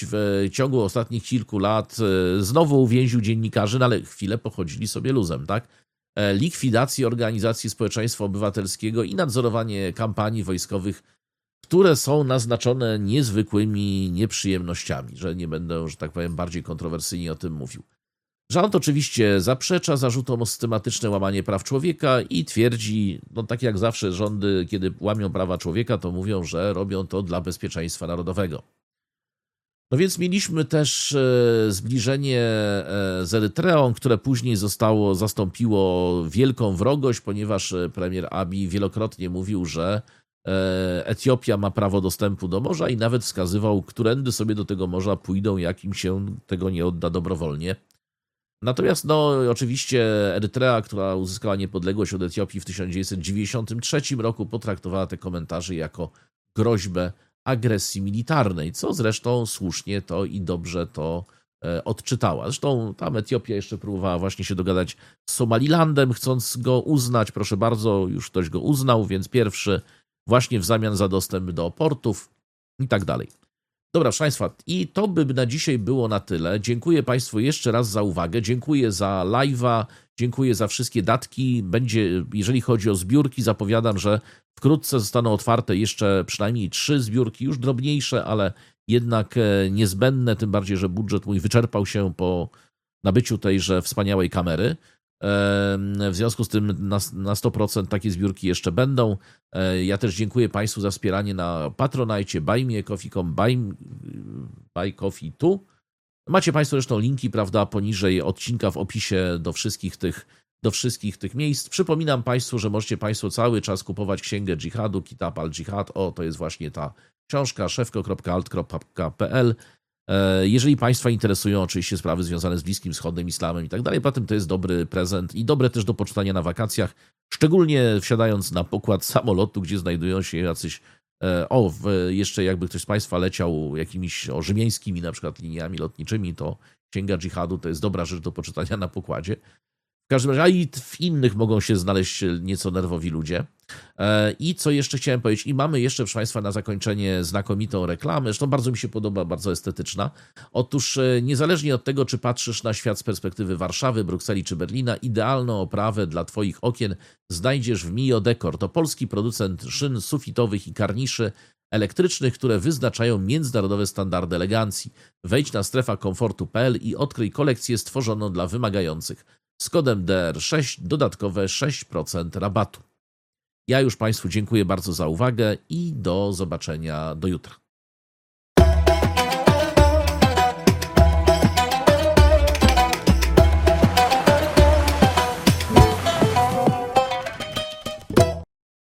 W ciągu ostatnich kilku lat znowu uwięził dziennikarzy, no ale chwilę pochodzili sobie luzem, tak? Likwidację organizacji społeczeństwa obywatelskiego i nadzorowanie kampanii wojskowych, które są naznaczone niezwykłymi nieprzyjemnościami, że nie będę, że tak powiem, bardziej kontrowersyjnie o tym mówił. Rząd oczywiście zaprzecza zarzutom o systematyczne łamanie praw człowieka i twierdzi, no tak jak zawsze rządy, kiedy łamią prawa człowieka, to mówią, że robią to dla bezpieczeństwa narodowego. No więc mieliśmy też zbliżenie z Erytreą, które później zostało, zastąpiło wielką wrogość, ponieważ premier Abiy wielokrotnie mówił, że Etiopia ma prawo dostępu do morza i nawet wskazywał, którędy sobie do tego morza pójdą, jak im się tego nie odda dobrowolnie. Natomiast no oczywiście Erytrea, która uzyskała niepodległość od Etiopii w tysiąc dziewięćset dziewięćdziesiątym trzecim roku, potraktowała te komentarze jako groźbę agresji militarnej, co zresztą słusznie to i dobrze to odczytała. Zresztą tam Etiopia jeszcze próbowała właśnie się dogadać z Somalilandem, chcąc go uznać. Proszę bardzo, już ktoś go uznał, więc pierwszy właśnie w zamian za dostęp do portów i tak dalej. Dobra, proszę Państwa, i to by na dzisiaj było na tyle. Dziękuję Państwu jeszcze raz za uwagę. Dziękuję za live'a, dziękuję za wszystkie datki. Będzie, jeżeli chodzi o zbiórki, zapowiadam, że wkrótce zostaną otwarte jeszcze przynajmniej trzy zbiórki, już drobniejsze, ale jednak niezbędne, tym bardziej, że budżet mój wyczerpał się po nabyciu tejże wspaniałej kamery. W związku z tym na, na sto procent takie zbiórki jeszcze będą. Ja też dziękuję Państwu za wspieranie na Patronite, buy me coffee kropka com, buy, buy coffee tu. Macie Państwo zresztą linki, prawda, poniżej odcinka w opisie do wszystkich tych, do wszystkich tych miejsc. Przypominam Państwu, że możecie Państwo cały czas kupować księgę dżihadu, Kitab al-Dżihad. O, to jest właśnie ta książka, szefko kropka alt kropka p l. Jeżeli Państwa interesują oczywiście sprawy związane z Bliskim Wschodem, islamem i tak dalej, potem to jest dobry prezent i dobre też do poczytania na wakacjach, szczególnie wsiadając na pokład samolotu, gdzie znajdują się jacyś, o, jeszcze jakby ktoś z Państwa leciał jakimiś o, rzymieńskimi na przykład liniami lotniczymi, to Księga Dżihadu to jest dobra rzecz do poczytania na pokładzie. W każdym razie, a i w innych mogą się znaleźć nieco nerwowi ludzie. I co jeszcze chciałem powiedzieć? I mamy jeszcze, proszę Państwa, na zakończenie znakomitą reklamę. Zresztą bardzo mi się podoba, bardzo estetyczna. Otóż niezależnie od tego, czy patrzysz na świat z perspektywy Warszawy, Brukseli czy Berlina, idealną oprawę dla Twoich okien znajdziesz w Mio Decor. To polski producent szyn sufitowych i karniszy elektrycznych, które wyznaczają międzynarodowe standardy elegancji. Wejdź na strefa komfortu kropka p l i odkryj kolekcję stworzoną dla wymagających. Z kodem D R sześć dodatkowe sześć procent rabatu. Ja już Państwu dziękuję bardzo za uwagę i do zobaczenia do jutra.